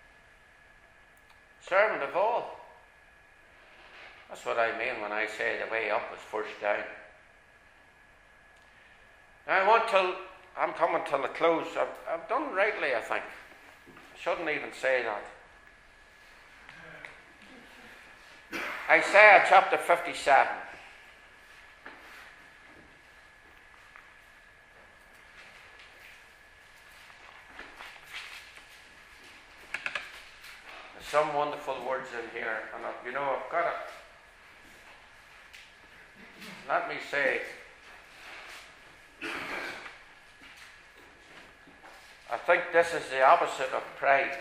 Servant of all. That's what I mean when I say the way up is first down. Now I want till, I'm coming till the close. I've, I've done rightly, I think. I shouldn't even say that. Isaiah chapter fifty-seven. There's some wonderful words in here, and I've, you know, I've got it. Let me say, I think this is the opposite of pride.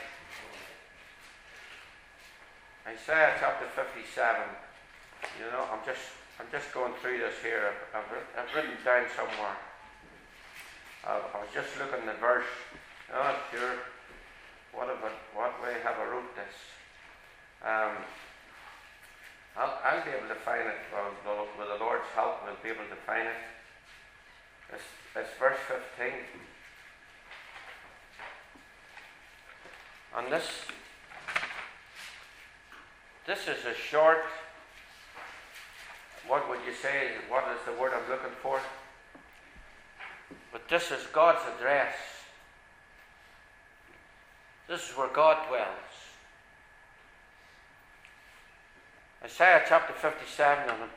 Isaiah chapter fifty-seven. You know, I'm just, I'm just going through this here. I've, I've, I've written down somewhere. I, I was just looking at the verse. Oh, sure. What about, what way have I wrote this? Um, I'll, I'll be able to find it. Well, with the Lord's help, we'll be able to find it. It's, it's verse fifteen. And this, this is a short, what would you say, what is the word I'm looking for? But this is God's address. This is where God dwells. Isaiah chapter fifty-seven and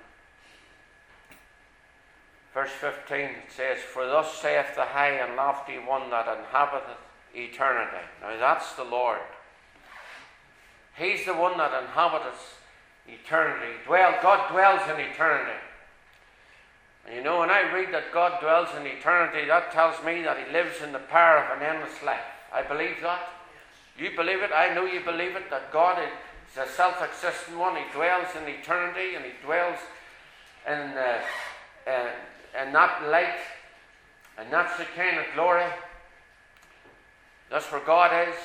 verse fifteen, it says, for thus saith the high and lofty one that inhabiteth eternity. Now that's the Lord. He's the one that inhabiteth eternity. Dwell, God dwells in eternity. And you know, when I read that God dwells in eternity, that tells me that he lives in the power of an endless life. I believe that. You believe it. I know you believe it, that God is a self-existent one. He dwells in eternity, and he dwells in, uh, uh, in that light, and that's the kind of glory. That's where God is.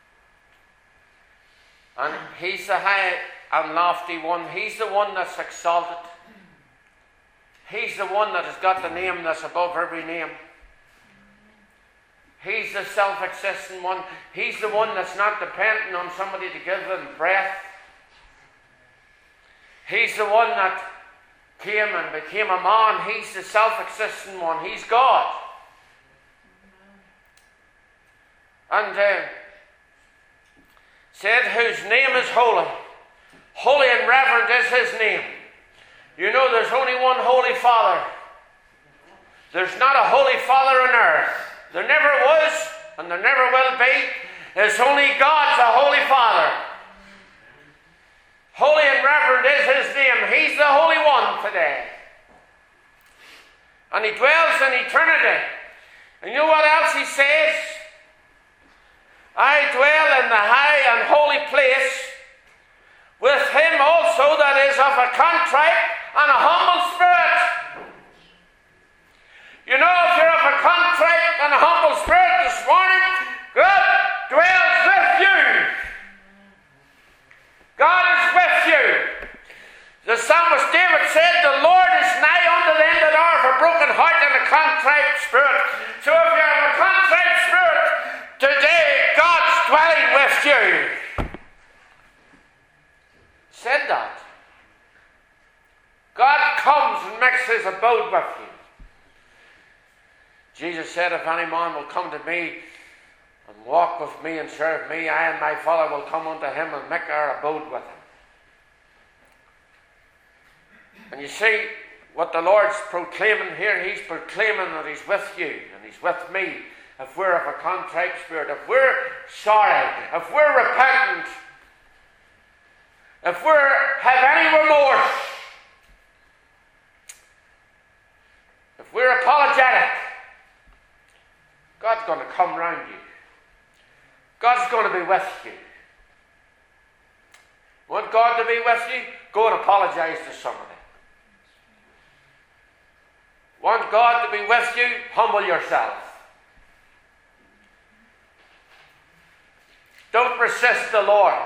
And he's the high and lofty one. He's the one that's exalted. He's the one that has got the name that's above every name. He's the self-existent one. He's the one that's not dependent on somebody to give him breath. He's the one that came and became a man. He's the self-existent one. He's God. And uh, said, whose name is holy. Holy and reverent is his name. You know, there's only one Holy Father. There's not a Holy Father on earth. There never was, and there never will be. There's only God's a Holy Father. Holy and reverent is his name. He's the Holy One today. And he dwells in eternity. And you know what else he says? I dwell in the high and holy place with him also that is of a contrite and a humble spirit. You know, if you're of a contrite and a humble spirit this morning, God dwells with you. God is with you. The psalmist David said, the Lord is nigh unto them that are of a broken heart and a contrite spirit. So if you have a contrite spirit, today God's dwelling with you. Said that. God comes and makes his abode with you. Jesus said, if any man will come to me and walk with me and serve me, I and my Father will come unto him and make our abode with him. And you see what the Lord's proclaiming here. He's proclaiming that he's with you and he's with me. If we're of a contrite spirit, if we're sorry, if we're repentant, if we have any remorse, if we're apologetic, God's going to come round you. God's going to be with you. Want God to be with you? Go and apologize to somebody. Want God to be with you? Humble yourself. Don't resist the Lord.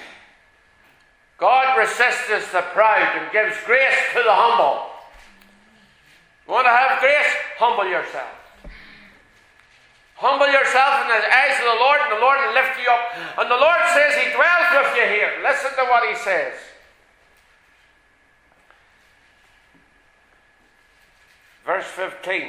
God resists the proud and gives grace to the humble. You want to have grace? Humble yourself. Humble yourself in the eyes of the Lord, and the Lord will lift you up. And the Lord says He dwells with you here. Listen to what He says. Verse fifteen.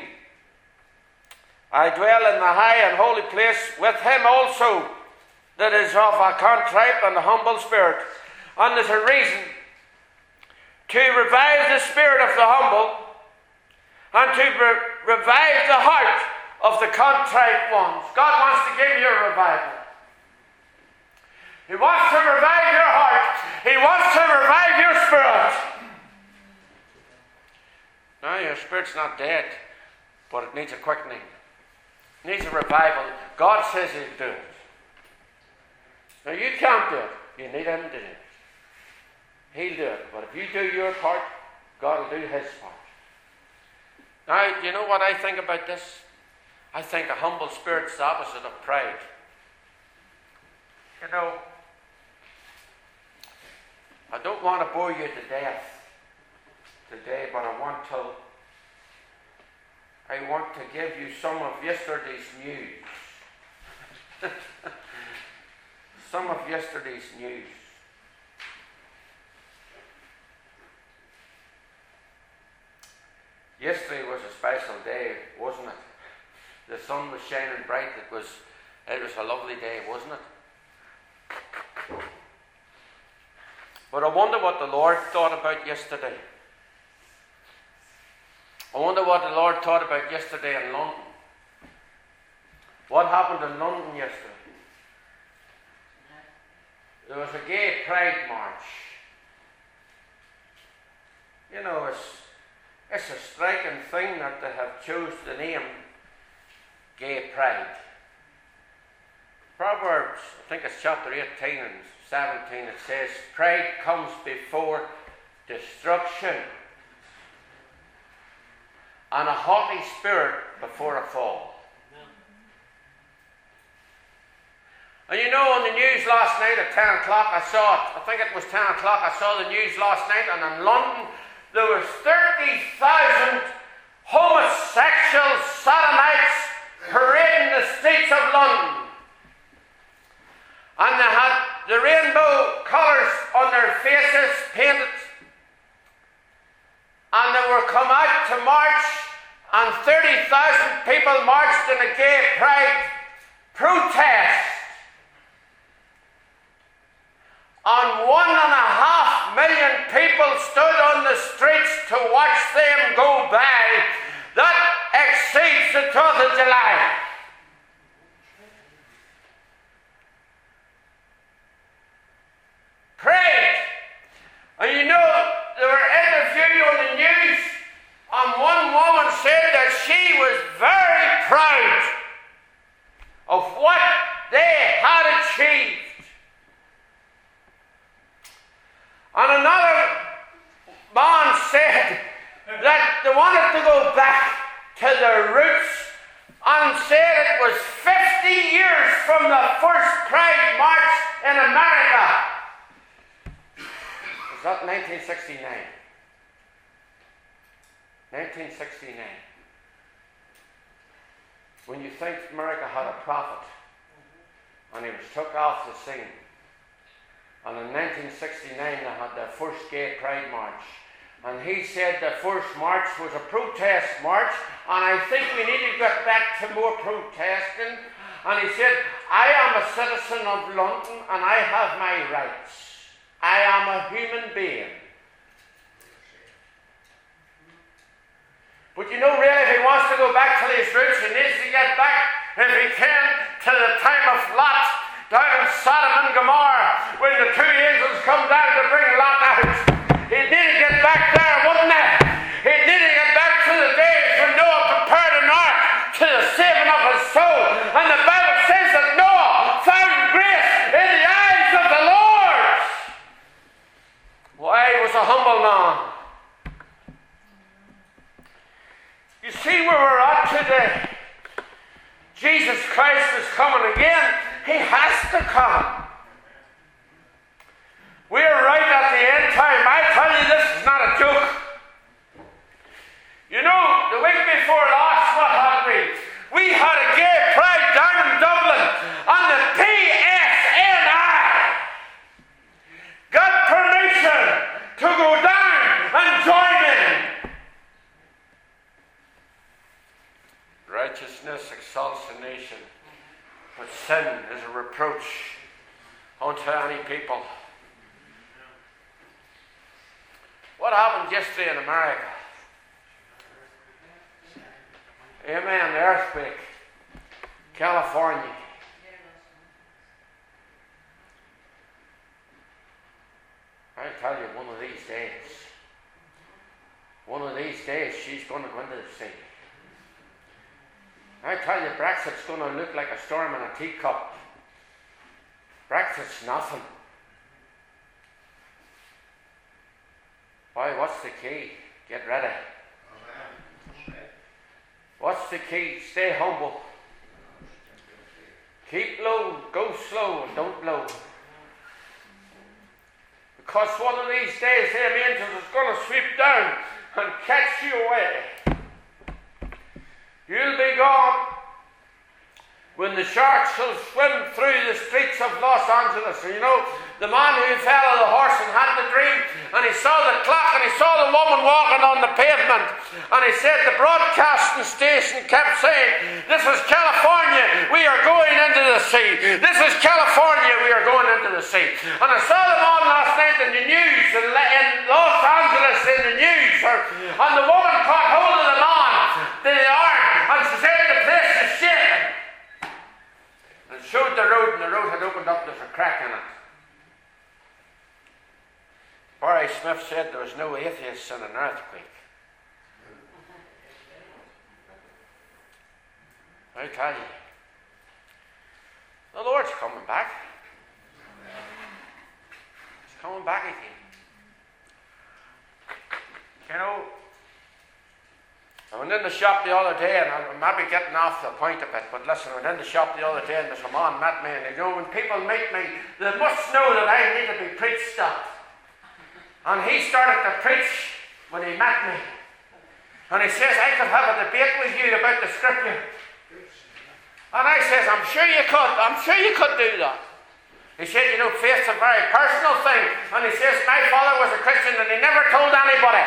I dwell in the high and holy place with him also that is of a contrite and a humble spirit. And there's a reason to revive the spirit of the humble and to re- revive the heart of the contrite ones. God wants to give you a revival. He wants to revive your heart. He wants to revive your spirit. Now your spirit's not dead, but it needs a quickening. It needs a revival. God says He'll do it. Now you can't do it. You need Him to do it. He'll do it. But if you do your part, God will do His part. Now, do you know what I think about this? I think a humble spirit's the opposite of pride. You know, I don't want to bore you to death today, but I want to I want to give you some of yesterday's news. Some of yesterday's news. Yesterday was a special day, wasn't it? The sun was shining bright. It was it was a lovely day, wasn't it? But I wonder what the Lord thought about yesterday. I wonder what the Lord thought about yesterday in London. What happened in London yesterday? There was a gay pride march. You know, it's, it's a striking thing that they have chose the name gay pride. Proverbs, I think it's chapter eighteen and seventeen, it says, pride comes before destruction, and a haughty spirit before a fall. And you know, on the news last night at ten o'clock, I saw it. I think it was ten o'clock, I saw the news last night, and in London there was thirty thousand homosexual sodomites parading the streets of London. And they had the rainbow colours on their faces painted. And they were come out to march, and thirty thousand people marched in a gay pride protest. And one and a half million people stood on the streets to watch them go by. That exceeds the fourth of July. Pride. And you know, they were interviewing on the news, and one woman said that she was very proud of what they had achieved. And another man said that they wanted to go back to their roots, and said it was fifty years from the first Pride March in America. Was that nineteen sixty-nine? nineteen sixty-nine. When you think America had a prophet, and he was took off the scene. And in nineteen sixty-nine they had their first gay pride march. And he said the first march was a protest march, and I think we need to get back to more protesting. And he said, I am a citizen of London and I have my rights. I am a human being. But you know, really, if he wants to go back to his roots, he needs to get back, if he can, to the time of Lot, down in Sodom and Gomorrah, when the two angels come down to bring Lot out. He need to get back there, wouldn't he? He need to get back to the days when Noah prepared an ark to the saving of his soul. And the Bible says that Noah found grace in the eyes of the Lord. Why, he was a humble man. You see where we're at today. Jesus Christ is coming again. He has to come. We're right at the end time. I tell you, this is not a joke. You know, the week before last, what had we? We had a gay pride down in Dublin, and the P S N I got permission to go down and join in. Righteousness exalts a nation, but sin is a reproach unto any people. What happened yesterday in America? Amen, the earthquake. California. I tell you, one of these days, one of these days, she's going to go into the sea. I tell you, Brexit's going to look like a storm in a teacup. Brexit's nothing. Boy, what's the key? Get ready. What's the key? Stay humble. Keep low, go slow, and don't blow. Because one of these days, them angels is going to sweep down and catch you away. You'll be gone when the sharks shall swim through the streets of Los Angeles. And you know, the man who fell on the horse and had the dream, and he saw the clock, and he saw the woman walking on the pavement, and he said the broadcasting station kept saying, "This is California, we are going into the sea. This is California, we are going into the sea." And I saw them on last night in the news, in, in Los Angeles in the news, and the woman caught hold of the man, the arm, and she said the place is shaking. And showed the road, and the road had opened up, there's a crack in it. Barry Smith said there was no atheists in an earthquake. I tell you, the Lord's coming back. He's coming back again. You know, I went in the shop the other day, and I'm maybe getting off the point a bit, but listen, I went in the shop the other day, and there's a man met me, and you know, when people meet me, they must know that I need to be preached at. And he started to preach when he met me. And he says, "I could have a debate with you about the scripture." And I says, "I'm sure you could. I'm sure you could do that." He said, "You know, faith's a very personal thing." And he says, "My father was a Christian and he never told anybody."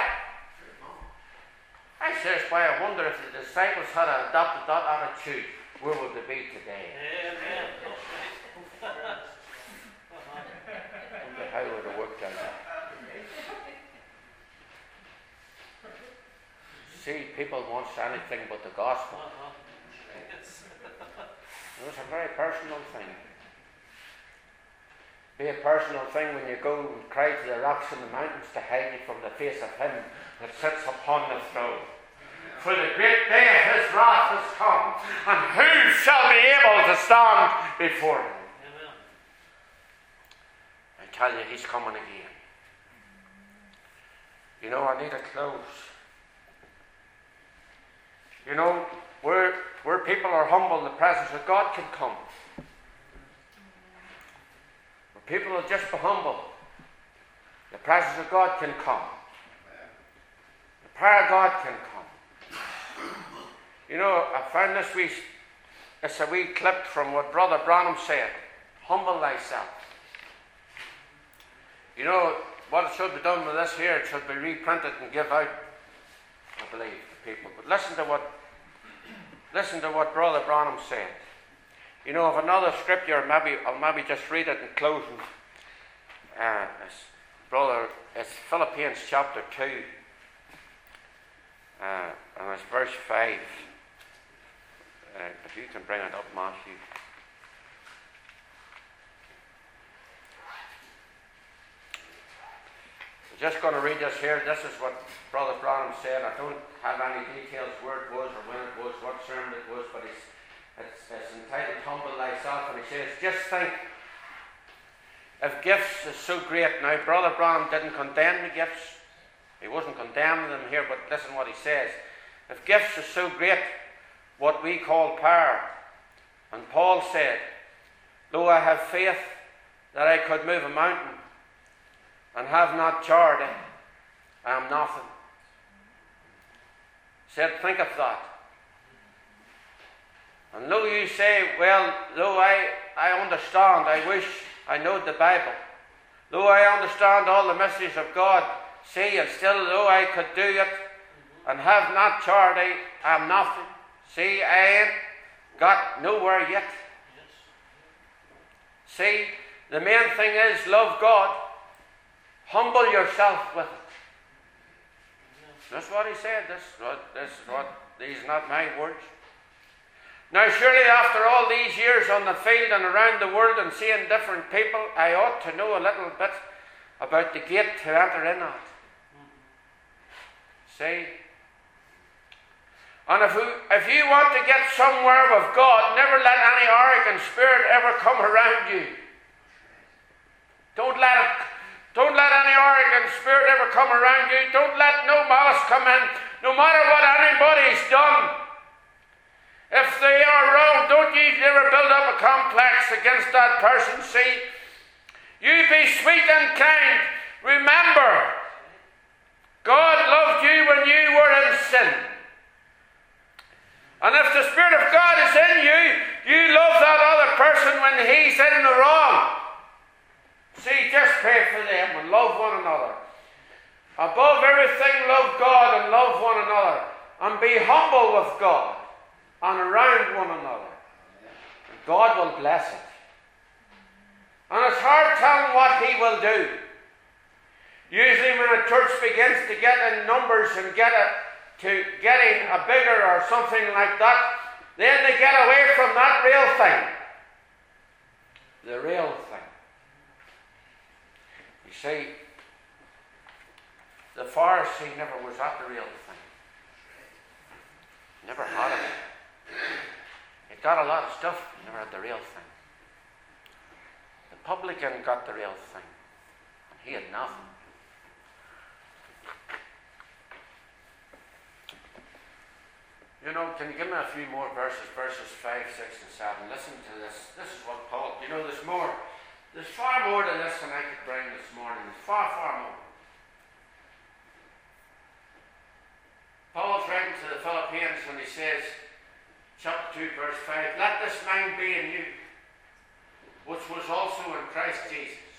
I says, "Boy, I wonder if the disciples had adopted that attitude, where would they be today?" Amen. Wonder how would it work out? See, people want anything but the gospel. It's a very personal thing. Be a personal thing when you go and cry to the rocks and the mountains to hide you from the face of him that sits upon the throne. For the great day of his wrath has come, and who shall be able to stand before him? Amen. I tell you, he's coming again. You know, I need to close. You know, where, where people are humble, the presence of God can come. Where people will just be humble, the presence of God can come. The power of God can come. You know, I found this wee, it's a wee clip from what Brother Branham said. Humble thyself. You know, what should be done with this here, it should be reprinted and give out, I believe, to people. But listen to what listen to what Brother Branham said. You know, of another scripture, maybe I'll maybe just read it in closing. Uh, it's, brother, it's Philippians chapter two, uh, and it's verse five. Uh, if you can bring it up, Matthew. I'm just going to read this here. This is what Brother Branham said. I don't have any details where it was or when it was, what sermon it was, but it's, it's, it's entitled Humble Thyself. And he says, just think, if gifts is so great. Now, Brother Branham didn't condemn the gifts. He wasn't condemning them here, but listen what he says. If gifts are so great, what we call power, and Paul said, Though I have faith that I could move a mountain, and have not charity, I am nothing. Said, think of that. And though you say, well, though I, I understand, I wish I know the Bible. Though I understand all the mysteries of God, see, and still though I could do it, and have not charity, I am nothing. See, I ain't got nowhere yet. See, the main thing is love God. Humble yourself with it. That's what he said. This is what, this is what, these are not my words. Now surely after all these years on the field and around the world and seeing different people, I ought to know a little bit about the gate to enter in at. See? And if, we, if you want to get somewhere with God, never let any arrogant spirit ever come around you. Don't let it, don't let any arrogant spirit ever come around you. Don't let no malice come in, no matter what anybody's done. If they are wrong, don't you ever build up a complex against that person. See, you be sweet and kind. Remember, God loved you when you were in sin. And if the Spirit of God is in you, you love that other person when he's in the wrong. See, just pray for them and love one another. Above everything, love God and love one another. And be humble with God and around one another. And God will bless it. And it's hard telling what he will do. Usually when a church begins to get in numbers and get a to getting a bigger or something like that, then they get away from that real thing. The real thing. You see, the Pharisee never was at the real thing. Never had it. He got a lot of stuff, never had the real thing. The publican got the real thing, and he had nothing. You know, can you give me a few more verses, verses five, six, and seven? Listen to this. This is what Paul, you know, there's more. There's far more to this than I could bring this morning. There's far, far more. Paul's writing to the Philippians when he says, chapter two, verse five, let this mind be in you, which was also in Christ Jesus,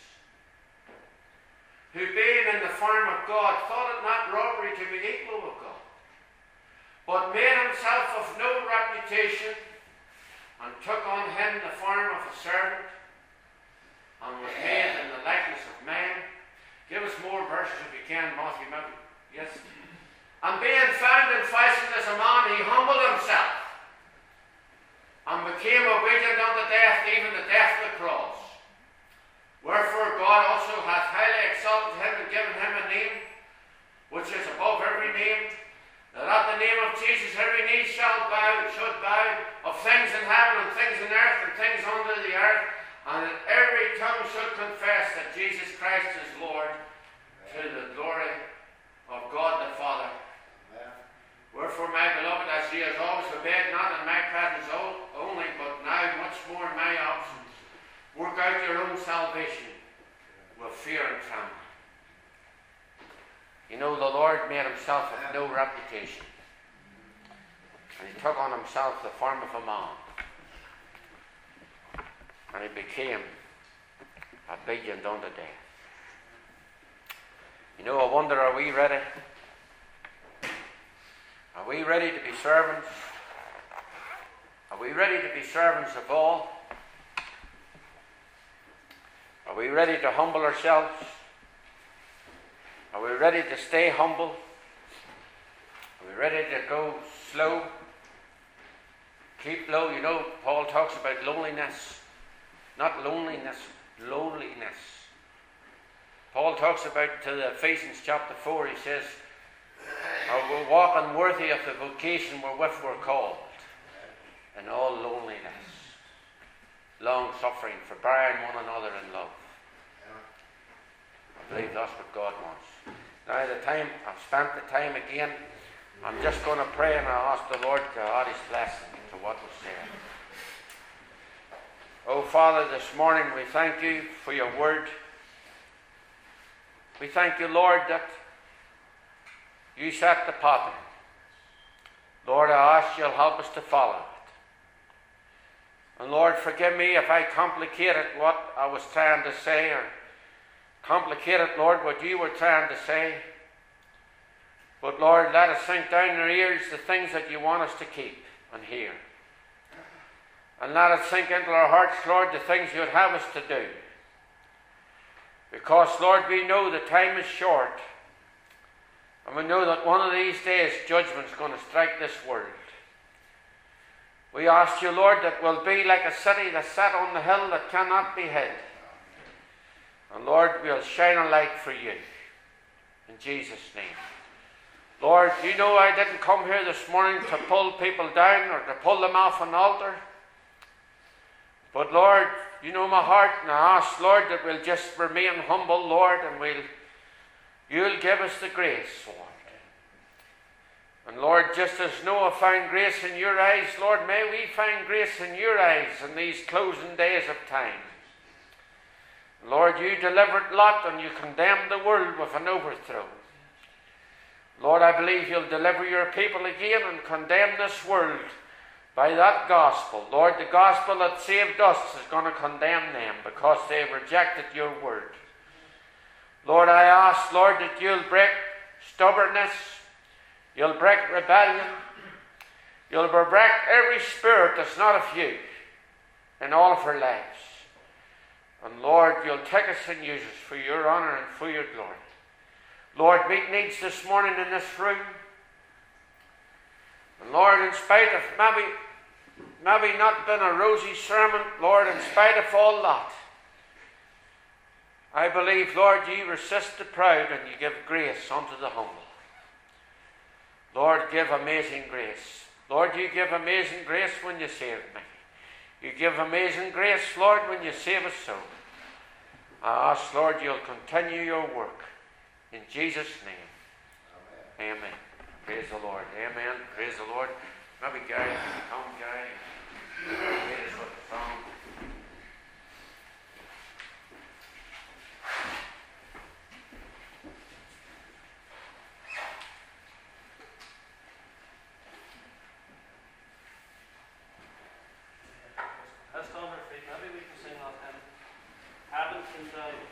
who being in the form of God, thought it not robbery to be equal with God, but made himself of no reputation, and took on him the form of a servant, and was made in the likeness of man. Give us more verses if you can, Matthew, maybe. Yes. And being found in fashion as a man, he humbled himself, and became obedient unto death, even the death of the cross. Wherefore God also hath highly exalted him and given him a name which is above every name, that at the name of Jesus every knee shall bow, should bow, of things in heaven and things in earth and things under the earth, and that every tongue should confess that Jesus Christ is Lord, to the glory of God the Father. Amen. Wherefore, my beloved, as ye have always obeyed, not in my presence only, but now much more in my absence, work out your own salvation with fear and trembling. You know, the Lord made himself of no reputation. And he took on himself the form of a man. And he became obedient unto death. You know, I wonder, are we ready? Are we ready to be servants? Are we ready to be servants of all? Are we ready to humble ourselves? Are we ready to stay humble? Are we ready to go slow? Keep low. You know, Paul talks about loneliness. Not loneliness, lowliness. Paul talks about to the Ephesians chapter four, he says, we're walking worthy of the vocation wherewith we're called, in all loneliness, long suffering, forbearing one another in love. I believe that's what God wants. Now the time, I've spent the time again, I'm just going to pray and I'll ask the Lord to add his blessing to what was said. Oh, Father, this morning we thank you for your word. We thank you, Lord, that you set the pattern. Lord, I ask you'll help us to follow it. And Lord, forgive me if I complicated what I was trying to say, or complicated, Lord, what you were trying to say. But Lord, let us sink down in our ears the things that you want us to keep and hear. And let us sink into our hearts, Lord, the things you would have us to do. Because, Lord, we know the time is short. And we know that one of these days judgment's going to strike this world. We ask you, Lord, that we'll be like a city that's set on the hill that cannot be hid. And Lord, we'll shine a light for you. In Jesus' name. Lord, you know I didn't come here this morning to pull people down or to pull them off an altar. But Lord, you know my heart, and I ask, Lord, that we'll just remain humble, Lord, and we'll, you'll give us the grace, Lord. And Lord, just as Noah found grace in your eyes, Lord, may we find grace in your eyes in these closing days of time. Lord, you delivered Lot and you condemned the world with an overthrow. Lord, I believe you'll deliver your people again and condemn this world by that gospel. Lord, the gospel that saved us is going to condemn them because they have rejected your word. Lord, I ask, Lord, that you'll break stubbornness, you'll break rebellion, you'll break every spirit that's not of you in all of our lives. And Lord, you'll take us and use us for your honor and for your glory. Lord, meet needs this morning in this room. And Lord, in spite of maybe, maybe not been a rosy sermon, Lord, in spite of all that, I believe, Lord, you resist the proud and you give grace unto the humble. Lord, give amazing grace. Lord, you give amazing grace when you save me. You give amazing grace, Lord, when you save us so. I ask, Lord, you'll continue your work. In Jesus' name. Amen. Amen. Praise the Lord. Amen. Praise the Lord. Maybe Gary, come, Gary. Lead us with the song. Let's stand on our feet. Maybe we can sing that hymn. Heaven can die.